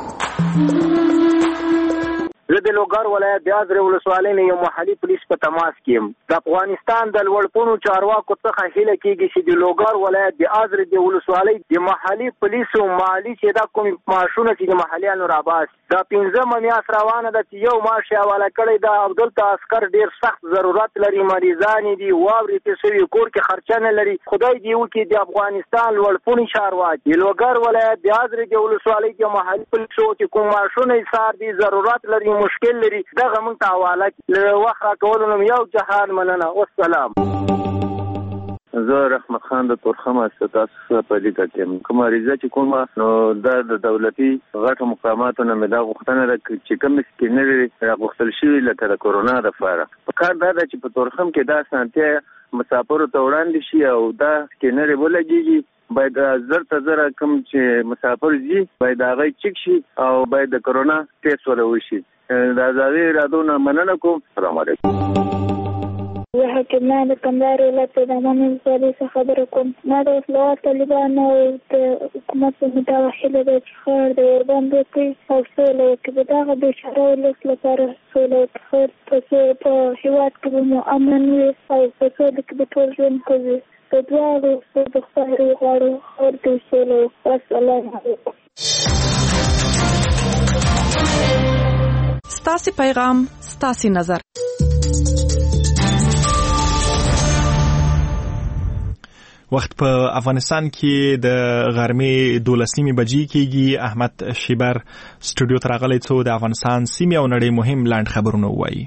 زه د لوګر ولایت د ازرې ولسوالۍ نه یو محلي پولیس په تماس کې یم. د افغانستان د لوړپوړو چارواکو څخه هیله کېږي چې د لوګر ولایت د ازرې د ولسوالۍ د محلي پولیسو مالي چې دا کوم معاشونه چې د محلیانو راباسي، دا پنځمه میاشت روانه ده چې یو معاش یې حواله کړی ده. عبدالته عسکر ډېر سخت ضرورت لري، مریضان دي، واورې پرې سوي، کور کې خرچه نه لري. خدای دې وکړي د افغانستان لوړپوړي چارواکي د لوګر ولایت د ازرې د ولسوالۍ د محلي پولیسو چې کوم معاشونه یې سار دي، ضرورت لري، مشکل لري، دغه موږ ته حواله کړي. وخت راکولو نوم یو جهان مننه. والسلام. زه رحمت خان د تورخم استاسو په لیکه کې کوم ریزه چې کومه نو د دولتي غټو مقاماتو نه مې دا غوښتنه ده چې کوم سکینر راغوښتل شوي لکه د کورونا دپاره په کار دا ده چې په تورخم کې دا اسانتیا مسافرو ته وړاندې شي او دا سکینر یې ولګېږي. باید زر ته زره کوم چې مسافر ځي باید هغه چک شي او باید د کورونا ټیسټ ولا وشي. د ازادي ارادو نه مننه کوم. السلام علیکم. زه حکیم نه د کندهار ولایت د دامان ولسوالۍ څخه خبره کوم. ما د اوس له طالبانو او د حکومت په مدعا هیله ده چې ښار د ورباندې وکړي او سوله وکړي. د دغه بېچاره ولس لپاره سوله وکړي په څو په هېواد کې به مو امن وي او په سوله کې به ټول ژوند کوي. د دواړو څه د خدای غواړو ښار کې سوله وکړي. السلام علیکم. ستاسې پیغام ستاسې نظر. وخت په افغانستان کې د غرمې دولسمې بجې کېږي. احمد شیبر سټوډیو ته راغلی څو د افغانستان سیمې او نړۍ مهم لاند خبرونه ووایي.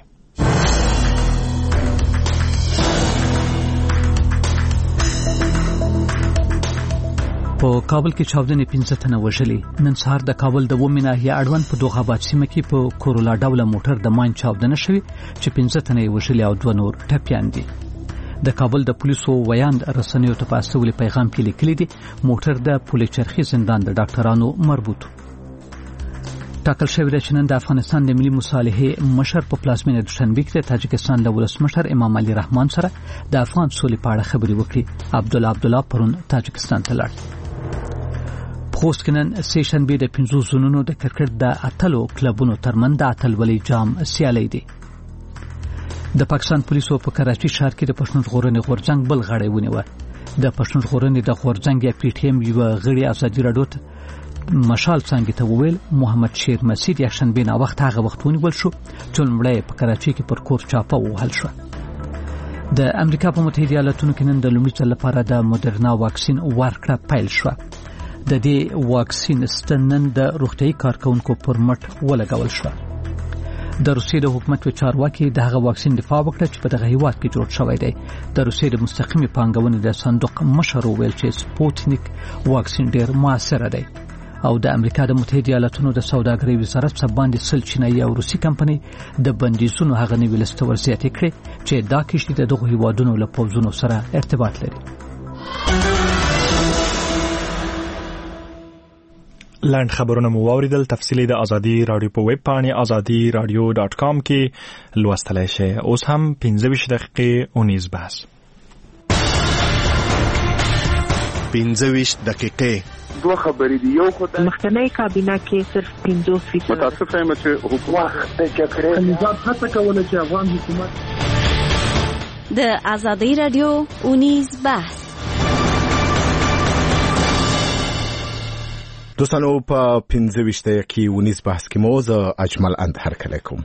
په کابل کې چاودنې پنځه تنه وژلي. نن سهار د کابل د اومې ناحیې اړوند په دوغ آباد سیمه کې په کورولا ډوله موټر د ماین چاودنه شوې چې پنځه تنه یې وژلي او دوه نور ټپیان دي. د کابل د پولیسو ویاند رسنیو ته په استولي پیغام کې لیکلي دي موټر د پولیچرخي زندان د ډاکټرانو مربوط. ټاکل شوی دی چې نن د افغانستان د ملي مصالحې مشر په پلازمینه دوشنبه کې د تاجکستان د ولسمشر امام علي رحمان سره د افغان سولې په اړه خبرې وکړي. عبدالله عبدالله پرون تاجکستان ته لاړ. خوست کې نن سه شنبه د پنځو زونونو د کرکټ د اتلو کلبونو ترمنځ د اتلولۍ جام سیالي دي. د پاکستان پولیسو په کراچي ښار کې د پښتون ژغورنې غورځنګ بل غړی ونیو. د پښتون ژغورنې د غورځنګ یا پی ټی ایم یو غړي ازادي راډیو ته مشال څنګه ته وویل محمد شیر مسید یک شنبه نا وخت هغه وخت ونیول شو چې لمړی په کراچي کې پر کور چاپه وهل شو. د امریکا په متحده ایالاتونو کې نن د لومړي ځل لپاره د مودرنا واکسین ورکړه پیل شو. د دې واکسین ستنن د روغتي کارکونکو پر مټ ولګول شو. د روسیې د حکومت و چارواکي دغه واکسین دفاع وکړه چې په دغه هیواد کې جوړ شوی دی. د روسیې د مستقیمي پانګونې د صندوق مشر ویل چې سپوتنیک واکسین ډیر موثر دی او د امریکا د متحده ایالاتونو د سوداګرۍ وزارت څخه باندې سل چینایي او روسي کمپنۍ د بندیزونو هغه نوی لست ورزیاتې کړې چې دا کشتي د دغه هیوادونو له پوځونو سره ارتباط لري. لاند خبرونه مو واوریدل. تفصیلی د ازادي رادیو په ویب پاڼې ازادي رادیو ډاټ کام کې لوستلای شئ. اوس هم پنځه ویشت دقیقې اونیز بحث. پنځه ویشت دقیقې دوه خبرې دي. یو خدای مخکنی کابینه کې صرف پنځوس فیصد متاسف یم چې حکومت د جګړې نظام هڅه کوله چې افغان حکومت د ازادي رادیو اونیز بحث. دوستانو په پنځه ویشت دقیقې ونیز بحث کې مو زه اجمل اندهر کلی کوم.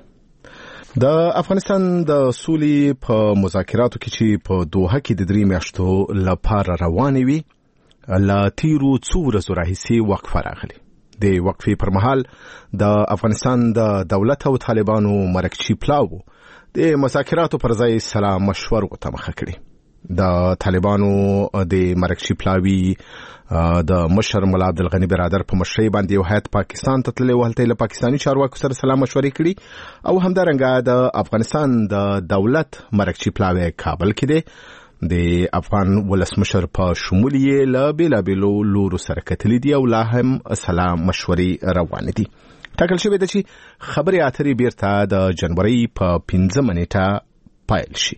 د افغانستان د سولې په مذاکراتو کې چې په دوحه کې د درې میاشتو لپاره روانې وي لا تیرو څو ورځو راهیسې وقفه راغلې. د وقفې پر مهال د افغانستان د دولت او طالبانو مرکچی پلاو د مذاکراتو پر ځای سلا مشورو ته مخه کړې. د طالبانو د مرکچی پلاوی د مشر مولا عبدالغنی برادر په مشرۍ باندې یو هیئت پاکستان ته تللی و. هلته له پاکستاني چارواکو سره سلا مشورې کړي او همدارنګه د افغانستان د دولت مرکچی پلاوی کابل کې دی. د افغان ولسمشر په شمول یې له بېلابېلو لورو سره کتلي دي او لا هم سلا مشورې روانې دي. ټاکل شوې ده چې خبرې اترې بیرته د جنوري په پنځمه نیټه پیل شي.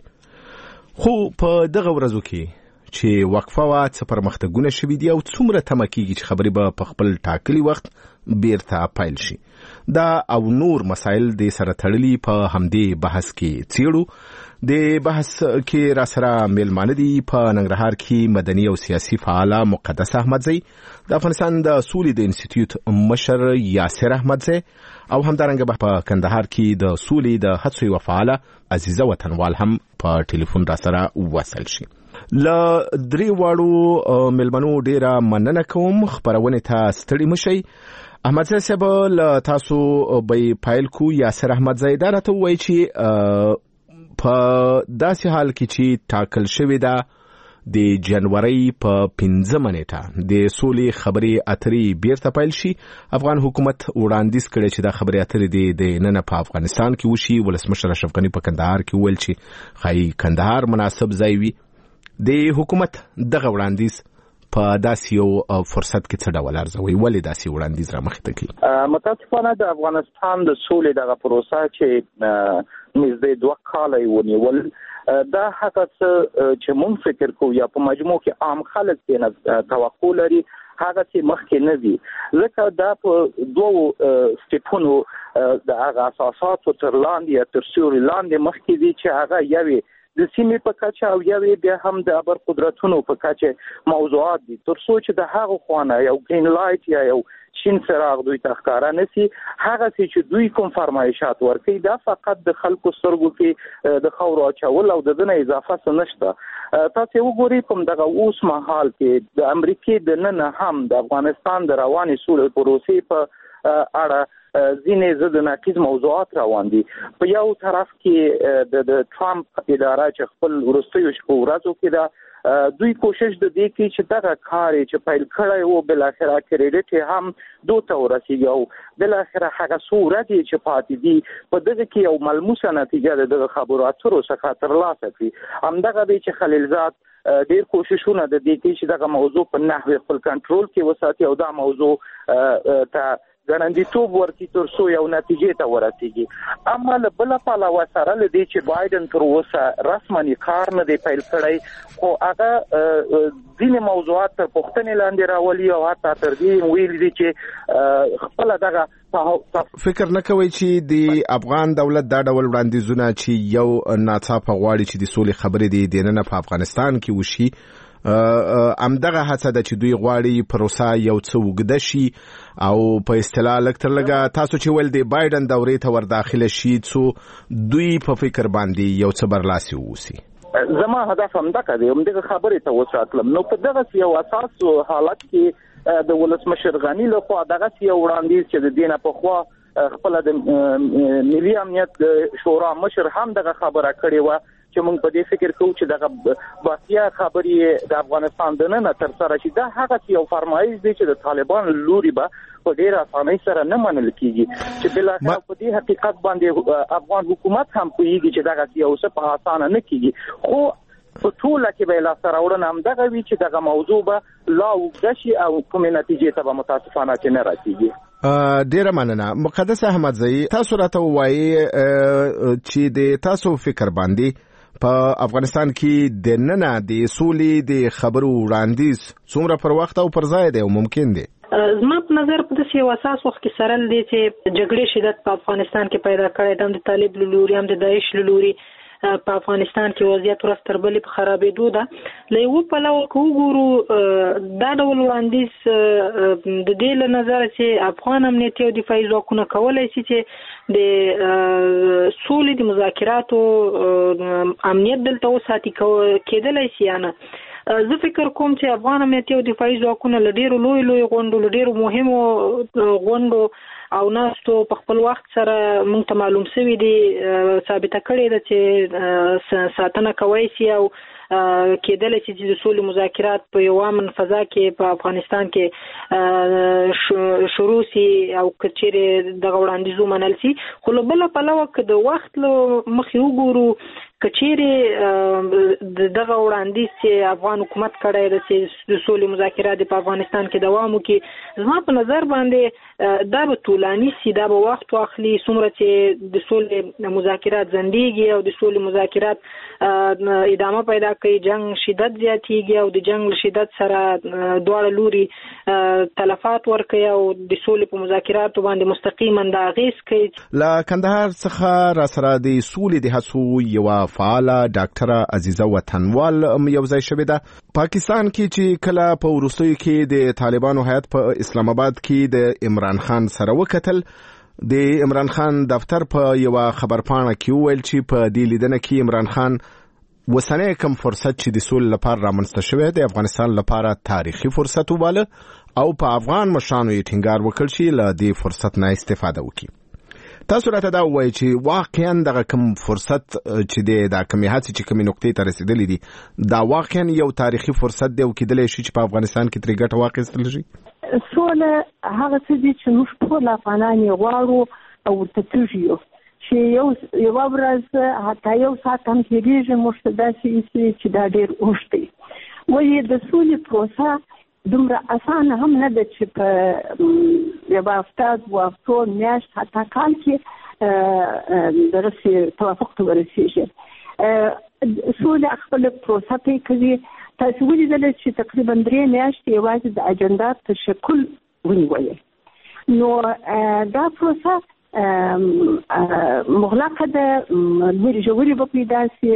خو په دغه ورځو کې چې وقفه وا څه پرمختګونه شوي دي او څومره تمه کېږي چې خبرې به په خپل ټاکلي وخت بیرته پیل شي. دا او نور مسایل د سره تړلي په همدې بحث کې څیړو. د بحث کې را سره میلمانه دي په ننګرهار کې مدني او سیاسي فعاله مقدس احمدزی، د افغانستان د سولې د انسټیټیوټ مشر یاسر احمدزی او همدارنګه په کندهار کې د سولې د هڅو یو فعاله عزیزه وطنوال هم په ټلیفون را سره وصل شي. ل درې واړو میلمنو ډیره مننه کوم. خبرونه ته ستړي مشي. احمدزی صاحب له تاسو به پایل کو. یاسر احمدزی دا راته وایي چې په داسې حال کې چې ټاکل شوی ده د جنوري په پنځمه نیټه د سولې خبرې اترې بیرته پیل شي. افغان حکومت وړاندیز کړی چې دا خبرې اترې د نن په افغانستان کې وشي. ولسمشر اشرف غني په کندهار کې ویل چې خای کندهار مناسب ځای وي. د حکومت دغه وړاندیز په داسې یو فرصت کې څه ډول ارزوي؟ ولې داسې وړاندیز را مخې ته کوي؟ متاسفانه د افغانستان د سولې دغه پروسه چې نږدې دوه کاله ونیول دا هغه څه چې مونږ فکر کوو یا په مجموع کې عام خلک یې توقع لري هغه چې مخکې نه دي ځکه دا په دوو سټیپونو د هغه اساساتو تر لاندې یا تر سیوري لاندې مخکې دي چې هغه یوې د سیمې په کچه او یوې بیا هم د ابر قدرتونو په کچه موضوعات دي تر څو چې د هغه خوانه یو گرین لایټ یا یو شین څراغ دوی ته ښکارا نشي هغه چې دوی کوم فرمایشات ورکوي دا فقط د خلکو سترګو کې د خاورو اچول او د دنه اضافه څه نشته تاسو وګورئ کوم دغه اوس مهال کې د امریکای د نن هم د افغانستان د رواني سولې پروسې په اړه ځینې ضد ناقض موضوعات روان دي په یو طرف کې د ټرمپ اداره چې خپل وروستیو شپو ورځو کې دا دوی کوشش د دې کې چې دغه کار چې پیل کړی وو بل اخره کریډټ هم دوته ورسیږي او بل اخره هغه صورت چې پاتې دي په دغه کې یو ملموسه نتیجه د خبرو اترو څخه ترلاسه کړي همدغه دی چې خلیلزاد ډېر کوششونه د دې کې چې دغه موضوع په نحوه خپل کنټرول کې وساتي او دا موضوع ته ګرانډیتوب ورکړي تر څو یو نتیجې ته ورسیږي اما له بل پلوه سره لدی چې بایدن تر اوسه رسماً کار نه دی پیل کړی خو هغه ځینې موضوعات تر پوښتنې لاندې راولي او حتی تر دې ویل دي چې خپل دغه فکر نه کوي چې د افغان دولت دا ډول وړاندیزونه چې یو ناڅاپه غواړي چې د سولې خبرې دي د نن په افغانستان کې وشي امدغه هڅه د چې دوی غواړي پروسه یو څه وګد شي او په اصطلاح لکتر لګه تاسو چې ول دی بایدن دورې ته ور داخله شي څو دوی په فکر باندې یو څه برلاسي ووسی زما هدف هم دا کړی هم دغه خبرې ته وساتلم نو په دغه یو اساس حالت کې د ولسمشر غنی له خوا دغه یو وړاندیز چې د دینه په خوا خپل د ملي امنیت شورا مشر هم دغه خبره کړې و چې موږ په دې فکر کوو چې دغه باسیا خبرې د افغانستان د نن تر سره شي دا هغه یو فرمایش دی چې د طالبان لوري به په ډېر اسانۍ سره نه منل کیږي چې بل اخر په دې حقیقت باندې افغان حکومت هم کوي چې دغه یو څه په اسانه نه کیږي خو په ټول کې به لا سره وړاندې هم دغه وی چې دغه موضوع به لا وګشي او کومه نتیجې ته به متاسفانه چې نه راتېږي ډیره مننه مقدس احمدزئی تاسو راته وایي چې د تاسو فکر باندې په افغانستان کې د نن د سولې د خبرو وړاندیز څومره پر وخت او پر ځای دی او ممکن دی زما په نظر په داسې یو اساس وخت کې سره دی چې جګړې شدت په افغانستان کې پیدا کړی دی د طالب له لوري هم د داعش له لوري په افغانستان کې وضعیت ورځ تر بلې په خرابېدو ده له یوه پلوه که وګورو دا ډول وړاندیز د دې له نظره چې افغان امنیتي او دفاعي ځواکونه کولی شي چې د سولې د مذاکراتو امنیت دلته وساتي کېدلی شي یا نه زه فکر کوم چې افغان امنیتي او دفاعي ځواکونه له ډېرو لوی لوی غونډو له ډېرو مهمو غونډو او ناستو په خپل وخت سره موږ ته معلوم شوي دي ثابته کړې ده چې ساتنه کوی شي او کېدلی شي چې د سولې مذاکرات په یو امن فضا کې په افغانستان کې شروع شي او که چیرې دغه وړاندیز ومنل شي خو له بله پلوه که د وخت له مخې وګورو که چیرې دغه وړاندیز چې افغان حکومت کړی دی چې د سولې مذاکرات په افغانستان کې دوام وکړي زما په نظر باندې دا به طولاني شي دا به وخت واخلي څومره چې د سولې مذاکرات ځنډېږي او د سولې مذاکرات ادامه پیدا کوي جنگ شدت زیاتېږي او د جنگ له شدت سره دواړه لوري تلفات ورکوي او د سولې په مذاکراتو باندې مستقیما د اغېز کوي له کندهار څخه را سره د سولې د هڅو یوه فعاله ډاکټره عزیزه وطنوال یو ځای شوې ده پاکستان کې چې کله په وروستیو کې د طالبانو هیات په اسلام آباد کې د عمران خان سره وکتل د عمران خان دفتر په یوه خبرپاڼه کې وویل چې په دې لیدنه کې عمران خان وسنۍ کم فرصت چې د سولې لپاره رامنځته شوی د افغانستان لپاره تاریخي فرصت وباله او په افغان مشرانو یې ټینګار وکړ چې له دې فرصت نه استفاده وکړي تاسو راته دا وایي چې واقعا دغه کوم فرصت چې دی دا کومې هڅې چې کومې نقطې ته رسېدلې دي دا واقعا یو تاریخي فرصت دی او کېدلی شي چې په افغانستان کې ترې ګټه واخیستل شي سوله هغه څه دي چې موږ ټول افغانان یې غواړو او ورته تږي یو چې یو یوه ورځ حتی یو ساعت هم تېرېږي موږ ته داسې ایسي چې دا ډېر اوږد دی ولې د سولې پروسه دومره اسانه هم نه ده چې په یوه هفته دوه هفتو میاشت حتی کال کې درسې توافق ته ورسېږي سوله خپل پروسه پی کوي. تاسو ولیدل چې تقریبا درې میاشتې یوازې د اجنډا تشکل ونیولې. نو دا پروسه مغلقه ده، لوړې ژورې به پیدا شي،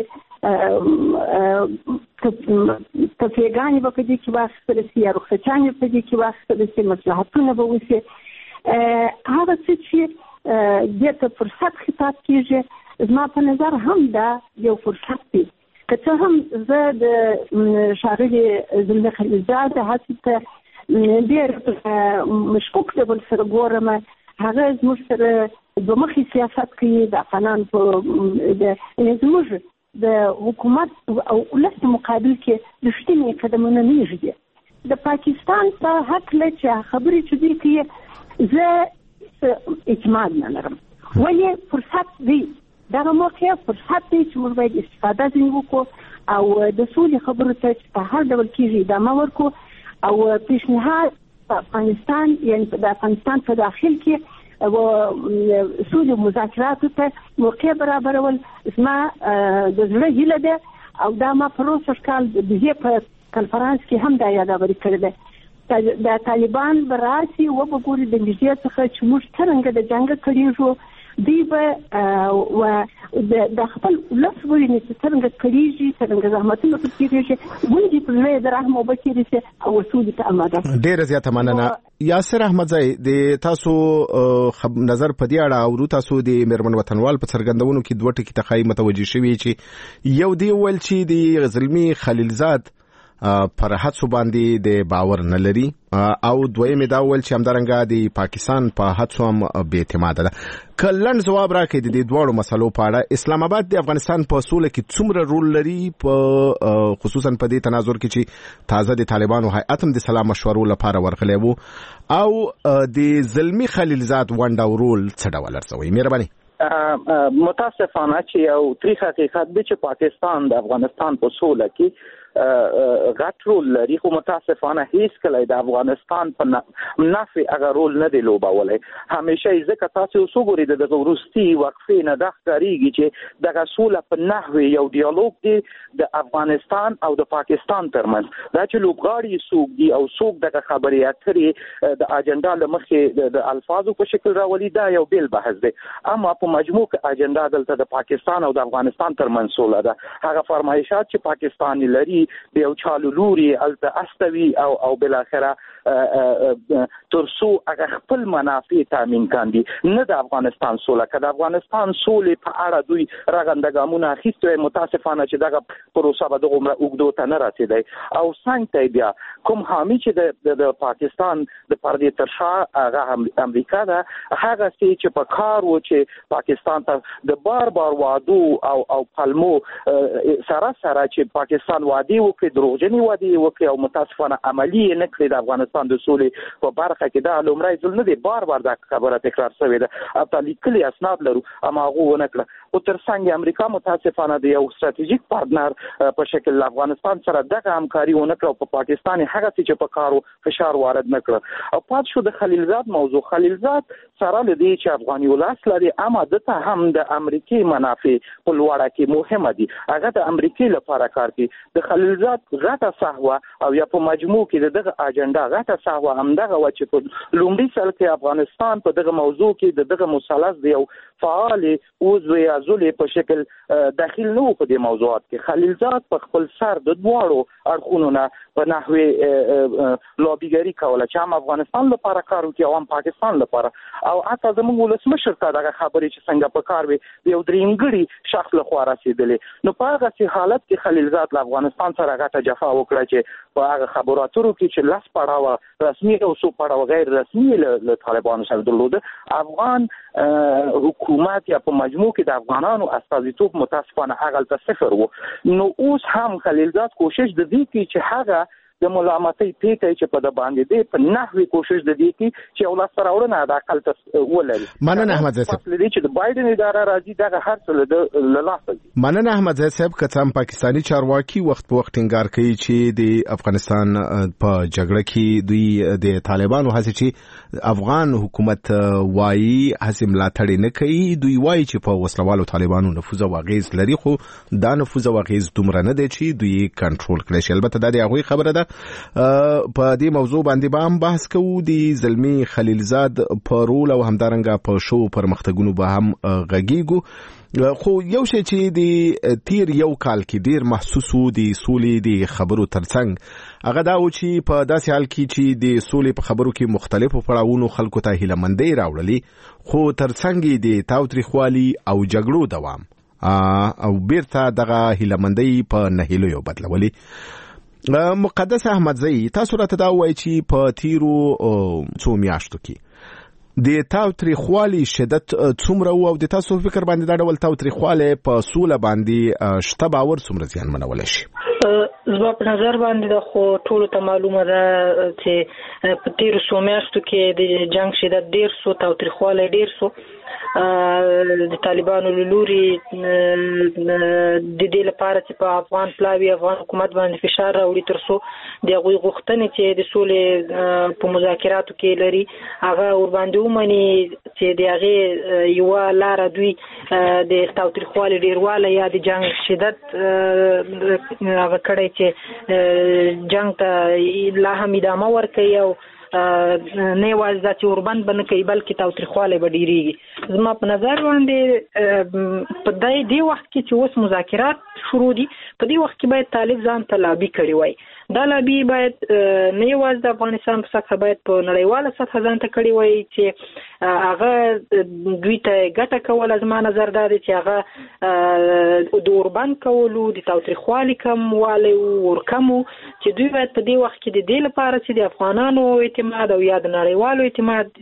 تفریحګانې به په دې کې واخیستل شي یا رخصتیانې په دې کې واخیستل شي، مصلحتونه به وشي. هغه څه چې دې ته فرصت خطاب کېږي، زما په نظر هم دا یو فرصت دی. که څه هم زه د ښاغلي زلمي خلیلزاد هڅې ته ډېر مشکوک ډول سره ګورم. هغه زموږ سره دومخي سیاست کوي، د افغانان په زموږ د حکومت او ولس مقابل کې رښتینی قدمونه نه ایږدي. د پاکستان په هکله چې خبرې چې دوی کوي زه اعتماد نه لرم، ولې فرصت دی، دغه موقع فرصت دی چې موږ باید استفاده ځینې وکړو او د سولې خبرو ته چې په هر ډول کېږي ادامه ورکړو او پیشنهاد په افغانستان یعنې د افغانستان په داخل کې سولې مذاکراتو ته موقع برابرول زما د زړه هیله ده او دا ما په روسر کال د بزې په کنفرانس کې هم دا یاداوري کړې ده. د طالبان به راشي و به ګوري د بزې څخه چې موږ څرنګه د جنګ کړیږو، دوی به د خپل ولس ویني چې څرنګه کړیږي، څرنګه زحمتونه پکې کېږي، ګوندې پر ځای د رحم اوبه کېږي او سولې ته اماده. ډېره زیاته مننه. یاسر احمدزی، د تاسو نظر په دې اړه اورو. تاسو د میرمن وطنوال په څرګندونو کې دوه ټکي ته ښایي متوجه شوي چې یو دی ویل چې د زلمي خلیلزاد پر هڅو باندې د باور نه لري او دویم دا ول چې همدارنګه د پاکستان په هڅو هم بې اعتماده ده. کلن جواب راکړي د دې دوړو مسلو په اړه اسلام آباد د افغانستان په سوله کې څومره رول لري، په خصوصا په دې تناظر کې چې تازه د طالبانو هیئت هم د سلام مشورو لپاره ورغلی وو، او د زلمي خلیلزاد ونډه او رول څه ډول ارزوي؟ مهرباني. متاسفانه چې یو تریخ حقیقت دی چې پاکستان د افغانستان په سوله کې غټ رول لري، خو متاسفانه هیڅ کله د افغانستان په نفع هغه رول نه دی لوبولی. همیشه ځکه تاسو وګورئ د دغه وروستي وقفې نه دا ښکارېږي چې دغه سوله په نحوې یو ډیالوګ دی د افغانستان او د پاکستان ترمنځ. دا چې لوبغاړي څوک دي او څوک دغه خبرې اترې د اجنډا له مخې د الفاظو په شکل راولي، دا یو بیل بحث دی. اما په مجموع کې اجنډا دلته د پاکستان او د افغانستان ترمنځ سوله ده. هغه فرمایشات چې پاکستان لري د یو چالو لوري الته استوي او او بل اخره ترسو هغه خپل منافع تامین کاندي، نه د افغانستان سوله. که د افغانستان سولې په اړه دوی رغنده ګامونه اخیستي، متاسفانه چې دغه پروسه به دغومره اوږدو ته نه رسېدی. او څنګ ته بیا کوم حامي چې د پاکستان د پردې تر شا هغه امریکا ده، هغه چې په کار و چې پاکستان ته د بار بار وعدو او او پلمو سره سره چې پاکستان وعده وکړي، دروغجنې وعدې وکړي او متاسفانه عملي یې نه کړې د افغانستان د سولې په برخه کې. دا لومړی ځل نه دی، بار بار دا خبره تکرار شوې ده. البته لیکلي اسناد لرو اما هغه ونه کړه. خو تر څنګ امریکا متاسفانه د یو ستراتیژیک پارتنر په شکل له افغانستان سره دغه همکاري ونه کړه او په پاکستان هغه چې په کارو فشار وارد نه کړ. او پات شو د خلیلزاد موضوع. خلیلزاد سره لدی چې افغاني ولس لري، اما دته هم د امریکای منافع په لوړه کې مهمه دي. هغه د امریکای لپاره کار کوي. د خلیلزاد غټه صحوه او یا په مجموع کې دغه اجنډا غټه صحوه همدغه و چې په لومړي سال کې افغانستان په دغه موضوع کې دغه مثلث دی او فعال عضو ازولې په شکل داخل نه و په دې موضوعات کې. خلیلزاد په خپل سر د دواړو اړخونو نه په نحوې لوبیګری کوله چې هم افغانستان لپاره کار وکړي او هم پاکستان لپاره. او حتی زموږ ولسمشر ته دغه خبرې چې څنګه په کار وي د یو درېمګړي شخص لخوا رسېدلې. نو په هغه حالت کې خلیلزاد له افغانستان سره غټه جفا وکړه چې په هغه خبرو اترو کې چې لس پړاوه رسمي او څو پړاوه غیر رسمي له طالبانو سره درلوده، افغان حکومت یا په مجموع کې د افغانانو استازیتوب متاسفانه هغه ته صفر و. نو اوس هم خلیلزاد کوشش د دې کوي چې هغه د ملامتۍ پیټه چې په د باندې دی په نحوي کوشش د دې کې چې ولس سره ورونه د عقل ته ولري. مننه احمد زید صاحب. فاصله چې د بایدن اداره راځي دغه هر څه له لاسه دي. مننه احمد زید صاحب. کڅام پاکستانی چارواکي وخت په وخت ټینګار کوي چې د افغانستان په جګړه کې دوی د طالبانو هڅه چې افغان حکومت وایي هڅه ملاتړ نه کوي. دوی وایي چې په وسلوالو طالبانو نفوذ او اغیز لري، خو دا نفوذ او اغیز دومره نه دی چې دوی کنټرول کړي شي. البته دا د هغوی خبره ده. په دې موضوع باندې به هم بحث کوو. د زلمی خلیلزاد په رول او همدارنګه په شو پرمختګونو به هم غږیږو. خو یو شی چې د تیر یو کال کې ډیر محسوسو د سولې د خبرو ترڅنګ هغه دا و چې په داسې حال کې چې د سولې په خبرو کې مختلفو پړاوونو خلکو ته هیلهمندۍ راوړلې، خو ترڅنګ د تاوتریخوالي او جګړو دوام او بیرته دغه هیلهمندۍ په نهیلیو بدلولې. مقدس احمدزی، تاسو راته دا وایئ چې په تیرو څو میاشتو کې د تاوتریخوالي شدت څومره و او د تاسو فکر باندې دا ډول تاوتریخوالی په سوله باندې شته باور څومره زیانمنولی شي؟ زما په نظر باندې د خو ټولو ته معلومه ده چې په تیرو څو میاشتو کې د جنګ شدت ډیر سو، تاوتریخوالی ډیر سو. د طالبانو له لوري د دې لپاره چې په افغان پلاوي افغان حکومت باندې فشار راوړي تر څو د هغوی غوښتنې چې د سولې په مذاکراتو کې لري هغه ورباندې ومني چې د هغې یوه لاره دوی د تاوتریخوالي ډیروالی یا د جنګ شدت هغه کړی چې جنګ ته لا هم ادامه ورکوي او نه یوازې دا چې اوربند به نه کوي بلکې تاوتریخوالی به ډېرېږي. زما په نظر باندې په دې وخت کې چې اوس مذاکرات شروع دي په دې وخت کې باید طالب ځان ته لابي کړی وای. دا لابي باید نه یوازې د افغانستان په سطحه باید په نړیواله سطحه ځان ته کړی وای چې هغه دوی ته ګټه کوله. زما نظر دا دی چې هغه د اوربند کولو د تاوتریخوالي کموالی ورکمو چې دوی باید په دې وخت کې د دې لپاره چې د افغانانو اعتماد او یا د نړیوالو اعتماد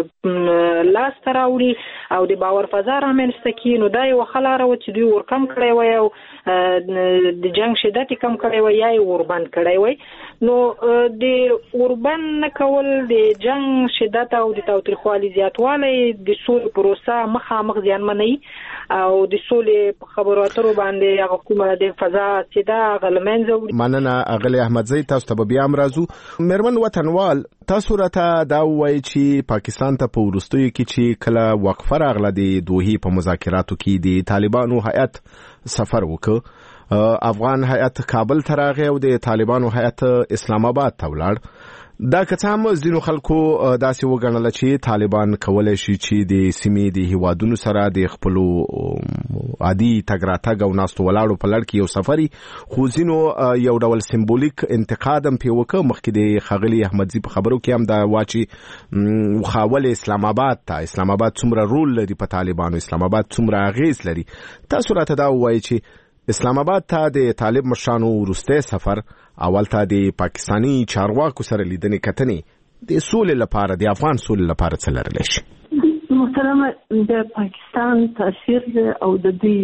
لاس ته راوړي او د باور فضا رامنځته کړي، نو دا یوه ښه لاره وه چې دوی ورکم کړی وای او د جنګ شدت یې کم کړی وای یا یې وربند کړی وای. نو د اوربند نه کول د جنګ شدت او د تاوتریخوالي زیاتوالی د سولې پروسه مخامخ زیانمنوي او د سولې په خبرو اترو باندې هغه کومه د فضا چې ده هغه له منځه وړي. مننه اغلی احمدزی. تاسو ته به بیا هم راځو. میرمن وطنوال، تاسو راته دا ووایئ چې پاکستان ته په وروستیو کې چې کله وقفه راغله د دوحې په مذاکراتو کې د طالبانو هیئت سفر وکړ، افغان هیئت کابل ته راغی او د طالبانو هیئت اسلام آباد ته ولاړ. دا که څه هم ځینو خلکو داسې وګڼله چې طالبان کولی شي چې د سیمې د هیوادونو سره د خپلو عادي تګ راتګ او ناستو ولاړو په لړ کې یو سفري، خو ځینو یو ډول سمبولیک انتقاد هم پرې وکړ. مخکې د ښاغلي احمدزي په خبرو کې هم دا وا چې وخاولې اسلام آباد ته، اسلام آباد څومره رول لري په طالبانو، اسلام آباد څومره اغیز لري. تاسو راته دا ووایئ چې اسلام آباد ته د طالب مشرانو وروستی سفر اول ته د پاکستانی چارواکو سره لیدنې کتنې د سولې لپاره، د افغان سولې لپاره څه لرلی شي؟ محترمه، د پاکستان تاثیر او د دوی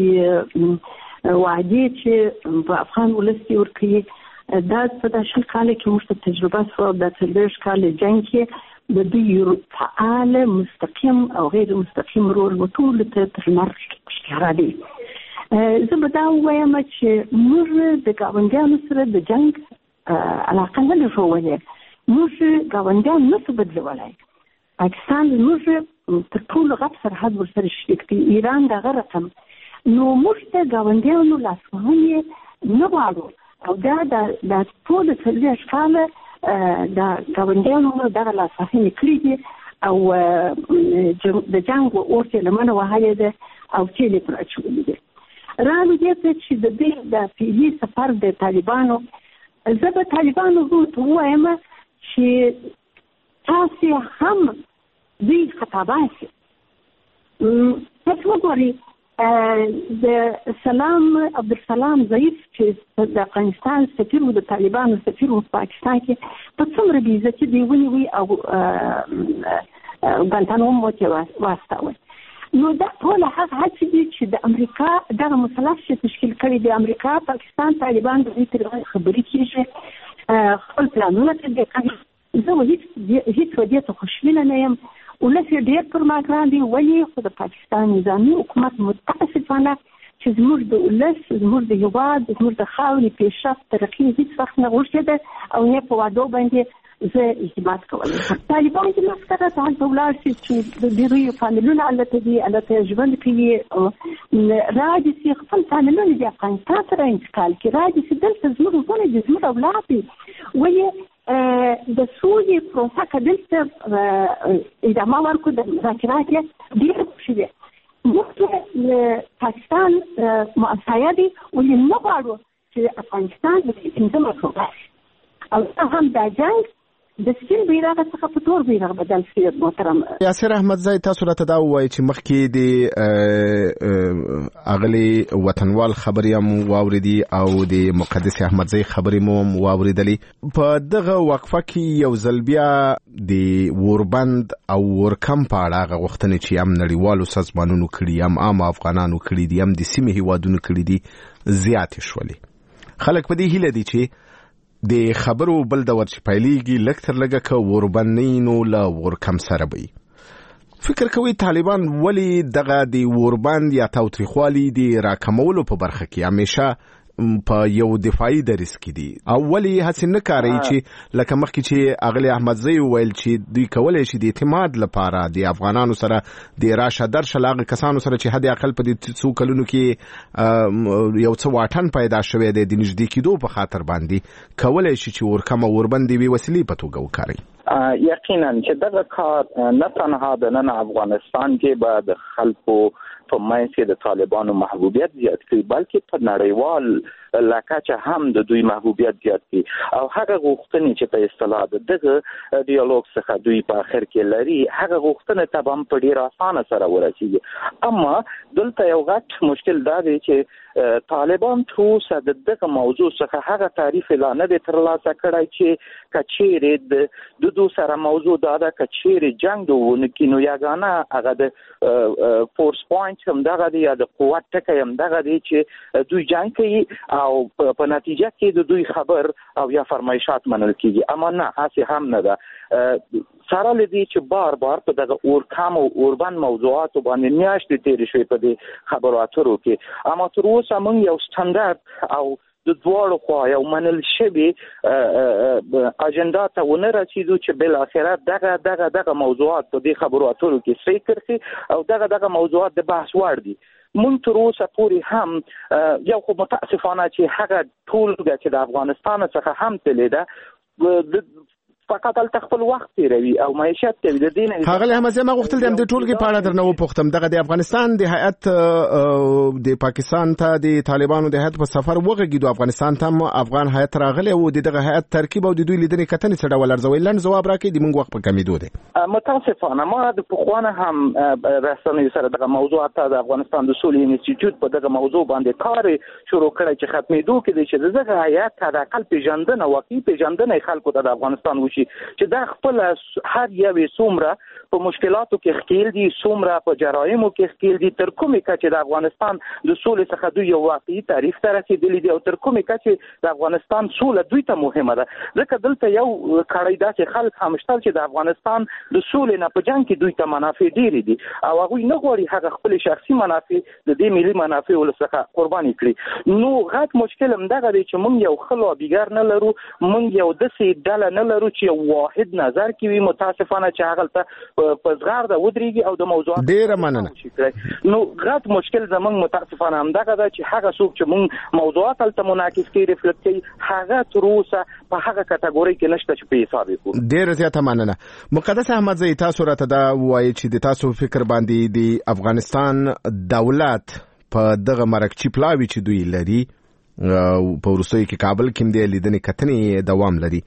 وعدې چې په افغان ولس کې ورکوي دا په دا شل کاله کې موږ ته تجربه شوه. دا څلوېښت کاله جنګ کې د دوی فعال مستقیم او غیر مستقیم رول ټولو ته تر مرګ ښکاره دی. زه به دا ووایم چې موږ د ګاونډیانو سره د جنګ علاقه نه لرو، موږ ګاونډیان نه شو بدلولی. پاکستان موږ تر ټولو غټ سرحد ورسره شریک دی، ایران دغه رقم. نو موږ د ګاونډیانو لاسوهنې نه غواړو او دا د ټولو څلوېښت کاله د ګاونډیانو دغه لاسوهنې کړي دي او د جنګ اور یې لمنه وهلی ده او تیل یې پر اچولي دي. راغلو دې ته چې د دې د فعلي سفر د طالبانو، زه به طالبانو ته ووایم چې تاسې هم دوی خطاباسي. تاسو وګورئ د سلام عبدالسلام ضعیف چې د افغانستان سفیر و، د طالبانو سفیر و په پاکستان کې، په څومره بې عزتي دوی ونیوي او ګوانتانامو ته واستول. نو دا ټول هغه هڅې دي چې د امریکا دغه مثلث چې تشکیل کړی دی، امریکا، پاکستان، طالبان، د دې ترمنځ خبرې کېږي خپل پلانونه تطبیق کوي. زه هیڅ هیڅ ودې ته خوشبینه نه یم. ولس ډېر پر ما ګران دي، ولې خو د پاکستان نظامي حکومت متاسفانه چې زموږ د ولس، زموږ د هېواد، زموږ د خاورې پیشرفت ترقي هیڅ وخت نه غوښتې ده او نه په وعدو باندې زه اعتماد کوم. طالبان چې مسکره ته هلته ولاړ شي چې د دوی فامیلونه هلته دي، هلته ژوند کوي، راځي چې خپل فامیلونه د افغانستان سره انتقال کړي، راځي چې دلته زموږ ورونه دي، زموږ اولاد دي. ولې د سولې پروسه که دلته ادامه ورکړو د مذاکرات یې ډېره خوشي ده. موږ پاکستان معصیه دي، ولې نه غواړو چې افغانستان د پنځه مرکزه شي او هم دا جنګ د سپین بیرغ څخه په تور بیرغ بدل شي. محترم یاسر احمدزی، تاسو راته دا ووایئ چې مخکې د اغلي وطنوال خبرې هم واوریدي او د مقدس احمدزی خبرې مو هم واوریدلې. په دغه وقفه کې یو ځل بیا د وربند او ورکم په اړه هغه غوښتنې چې هم نړیوالو سازمانونو کړي، هم عام افغانانو کړي دي، هم د سیمې هیوادونو کړي دي، زیاتې شولې. خلک په دې هیله دي چې د خبرو بل دور چې پیلیږي لږ تر لږه که وربند نو له ورکم سره به فکر کوي طالبان ولې دغه د وربند یا تاوتریخوالي د راکمولو په برخه کې همیشه په یو دفاعي دریځ کې دي او ولې هڅې نه کوي چې لکه مخکې چې اغلی احمدزی وویل چې دوی کولی شي د اعتماد لپاره د افغانانو سره د راشه درشه له هغه کسانو سره چې حد اقل په دې څو کلونو کې یو څه واټن پیدا شوی دی د نږدې کېدو په خاطر باندې کولی شي چې ورکم او وربند یوې وسیلې په توګه وکاروي. یقینا چې دغه کار نه تنها د نن افغانستان کې به د خلکو په منځ کې د طالبانو محبوبیت زیات کړي، بلکې په نړیوال لکه هم د دوی محبوبیت زیات کړي او هغه غوښتنې چې په اصطلاح د دغه ډیالوګ څخه دوی په اخر کې لري، هغه غوښتنې ته هم په ډیر اسانه سره ورسیږي. اما دلته یو غټ مشکل دا دی چې طالبان تر اوسه د دغه موضوع څخه هغه تعریف لا نه دی ترلاسه کړی چې کچېرې د دو سره موضوع دا ده کچېرې جنګ ونکړي نو یګانه هغه د فورس پوینټ هم دغه دی یا د قوت ټکی هم دغه دی چې دوی جنګ کوي او په نتیجه کې د دوی خبر او یا فرمایشات منل کیږي. اما نه، هسې هم نه ده. سره لدی چې بار بار په دغه اورکم او اوربند موضوعاتو باندې میاشتې تېرې شوې په دې خبرو اترو کې، اما تر اوسه موږ یو سټنډرډ او د دواړو خوا یو منل شوي اجنډا ته ونه رسیدو چې بالاخره دغه دغه دغه موضوعات په دې خبرو اترو کې فکر شي او دغه دغه موضوعات د بحث وړ دي. مونږ تر اوسه پورې هم یو خو متاسفانه چې هغه ټولګه چې د افغانستان څخه هم تللی ده فقط هلته خپل وخت تیروي او معیشت کوي. د دې نه ښاغلی احمدزی، ما غوښتل د همدې ټولګې په اړه درنه وپوښتم. دغه د افغانستان د هیئت د پاکستان ته د طالبانو د هیئت په سفر وغږېدو، افغانستان ته هم افغان هیئت راغلی او د دغه هیئت ترکیب او د دوی لیدنې کتنې څه ډول ارزوئ؟ لنډ ځواب راکړئ، د موږ وخت په کمېدو دی. متاسفانه ما د پخوا نه هم رسنیو سره دغه موضوع ته د افغانستان د سولې انسټیټیوټ په دغه موضوع باندې کار شروع کړی چې ختمېدو کې دی چې دغه هیئت حد اقل پیژندنه واقعي پیژندنه خلکو ته د افغانستان وشي چې دا خپل هر یوې څومره په مشکلاتو کې ښکیل دي، څومره په جرایمو کې ښکیل دي، تر کومې کچې د افغانستان د سولې څخه دوی یو واقعي تعریف ته رسېدلي دي او تر کومې کچې د افغانستان سوله دوی ته مهمه ده. ځکه دلته یو کړی داسې خلک هم شته چې د افغانستان د سولې نه په جنګ کې دوی ته منافع ډېرې دي او هغوی نه غواړي هغه خپلې شخصي منافع د دې ملي منافعو څخه قرباني کړي. نو غټ مشکل همدغه دی چې موږ یو ښه لابیګر نه لرو، موږ یو داسې ډله نه لرو چې یو واحد نظر کې وي، متاسفانه چې هغه ته په زغرده ودرېږي او د موضوعات ډېره مننه. نو غټ مشکل زموږ متاسفانه همدغه ده چې هغه څوک چې موږ موضوعات هلته منعکس کوي ریفلکټ کوي، هغه تر اوسه په هغه کټګورۍ کې نشته چې په حساب یې کړو. ډېره زیاته مننه. مقدس احمدزی، تاسو راته دا ووایئ چې د تاسو فکر باندې د افغانستان دولت په دغه مرکچي پلاوي چې دوی لري په وروستیو کې کابل کې د لیدنې کتنې دوام لري،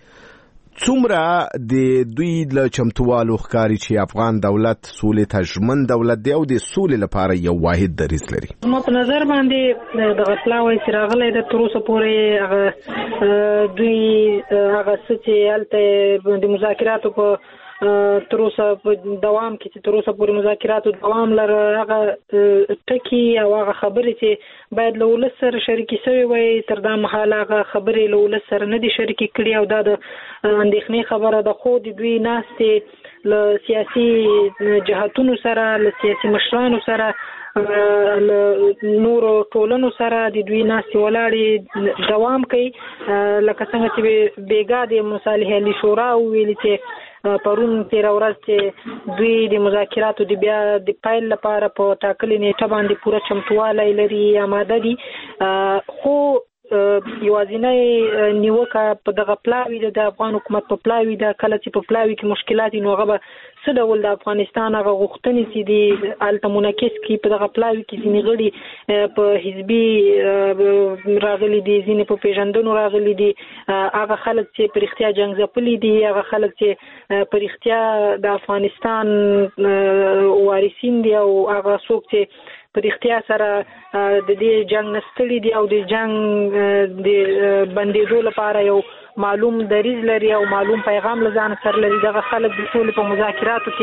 څومره د دوی له چمتووالو ښکاري چې افغان دولت سولې ته ژمن دولت دی او د سولې لپاره یو واحد دریځ لري؟ ما په نظر باندې دغه پلاوی چې راغلی ده تر اوسه پورې هغه دوی هغه څه چې هلته د مذاکراتو په تر اوسه په دوام کې چې تر اوسه پورې مذاکراتو دوام لري هغه ټکی او هغه خبرې چې باید له ولس سره شریکې شوې وای تر دا مهاله هغه خبرې له ولس سره نه دي شریکې کړي او دا د اندېښنې خبره ده. خو د دوی ناستې له سیاسي جهاتونو سره له سیاسي مشرانو سره له نورو ټولنو سره د دوی ناستې ولاړې دوام کوي. لکه څنګه چې بیګا د مصالحې علی شورا ویلي چې پرون تیره ورځ چې دوی د مذاکراتو د بیا د پیل لپاره په ټاکلې نیټه باندې پوره چمتوالی لري، آماده دي. خو یوازینی نیوکه په دغه پلاوي د افغان حکومت په پلاوي ده. کله چې په پلاوي کې مشکلات نو هغه به څه ډول د افغانستان هغه غوښتنې چې دي هلته منعکس کړي په دغه پلاوي کې ځینې غړي په حزبي راغلي دي، ځینې په پیژندنو راغلي دي، هغه خلک چې په رښتیا جنګ ځپلي دي، هغه خلک چې په رښتیا د افغانستان وارثین دي او هغه څوک چې په رښتیا سره د دې جنگ نستړي دي او د جنگ د بندیدو لپاره یو معلوم دریځ لري او معلوم پیغام لزان سره لري. دغه خلک د ټول په مذاکراتو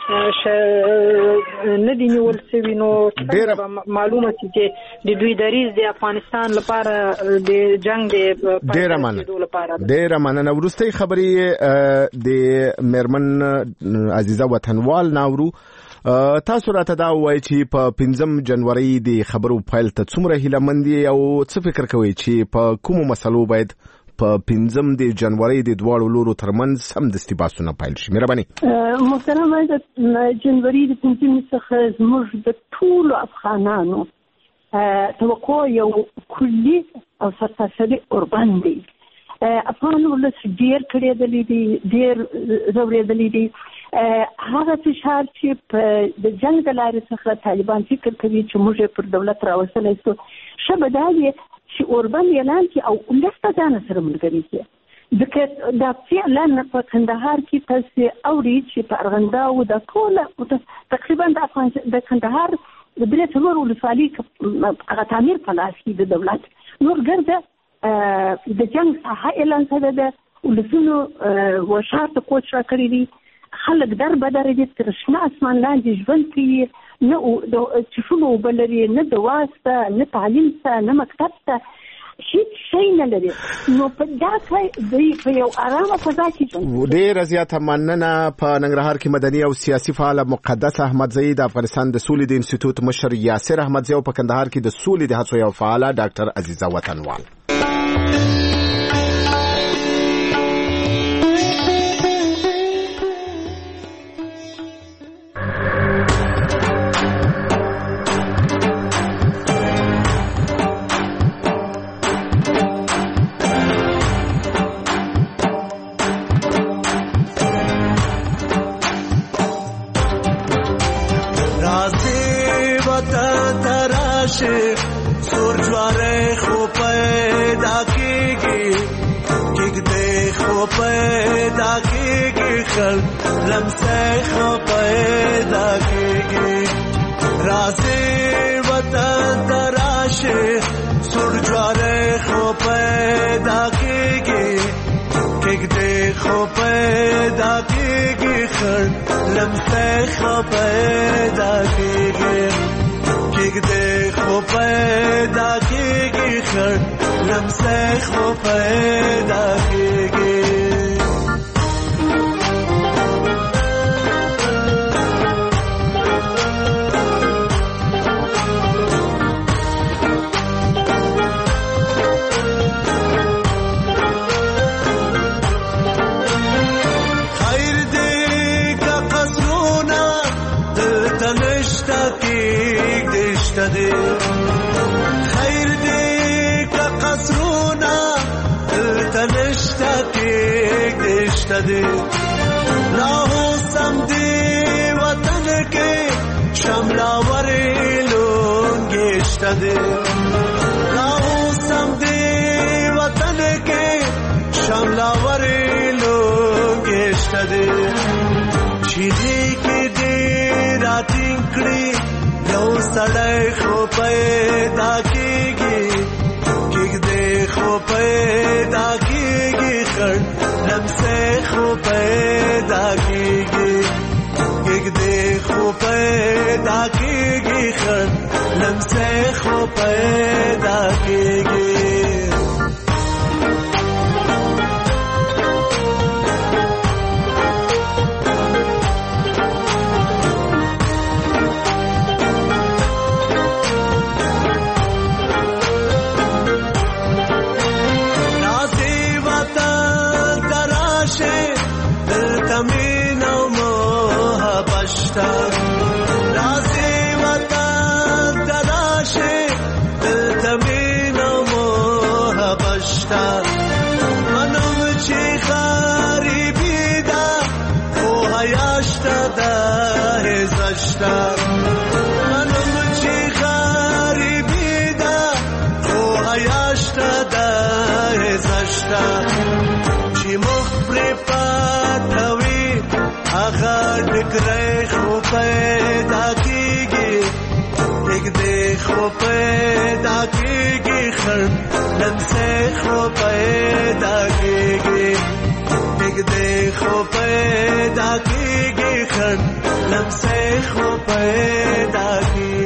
کې نه دي نیول شوي، نو معلومه چې د دوی دریځ د افغانستان لپاره د جنگ د بندیدو لپاره. ډیره مننه. وروستۍ خبرې د میرمن عزیزه وطنوال ناورو، تاسو راته دا وایي چې په پنځم جنوري د خبرو پیل ته څومره هیله مند دي او څه فکر کوئ چې په کومو مسلو باید په پنځم د جنوري د دواړو لورو ترمنځ سمدستي بحثونه پیل شي؟ مهرباني. محترم، د جنوري د پنځمې څخه زموږ د ټولو افغانانو توقع یو کلي او سرتاسري اوربند دی. افغان ولس ډېر کړېدلی دی، ډېر ځورېدلی دی. هغه فشار چې په د جنګ د لارې څخه طالبان فکر کوي چې موږ پر دولت راوستلی شو، ښه به دا وي چې اوربند اعلان کړي او ولس ته ځان سره ملګري کړي. ځکه دا فعلا په کندهار کې تاسې اوري چې په ارغنداو د ټوله تقریبا د افغان د کندهار د درې څلور ولسوالۍ هغه تعمیر په لاس کې د دولت نور ګرده د جنګ ساحه اعلان شوې ده. ولسونو وشارت کوچ را کړی دي، خلک در بدر دي، تر شنه اسمان لاندې ژوند کوي، نه چشمه اوبه لري، نه دوا شته، نه تعلیم شته، نه مکتب شته، هیڅ شی نه لري. نو په دا کې دوی په یو ارامه فضا کې ژوند. ډېره زیاته مننه. په ننګرهار کې مدني او سیاسي فعال مقدس احمدزی، د افغانستان د سولې د انسټیټیوټ مشر یاسر احمدزی او په کندهار کې د سولې د هڅو یو فعال ډاکټر عزیزه وطنوال. خیر دی که قصرونا تنشتا کیک دشتا دی راہو سمدی وطن کے شملاوری لونگیشتا دی راہو سمدی وطن کے شملاوری لونگیشتا دی چیزی کی دی راتین کڑی یو سڑای خو پیدا کیږي کیګ دې خو پیدا کیږي خړ لمسه خو پیدا کیږي پیدا کیږي خړ لمسه خو پیدا کیږي رازي وطن تلاشه دلتمين وموها بشتا منم چي خاربي دا خوها ياشتا دا هزشتا منم چي خاربي دا خوها ياشتا دا هزشتا چي مخبري پاتوي آغا ڈکرے خو پیدا کیږي ایک دے خو پیدا کیږي خړ لمسه خو پیدا کیږي ایک دے خو پیدا کیږي خړ لمسه خو پیدا کیږي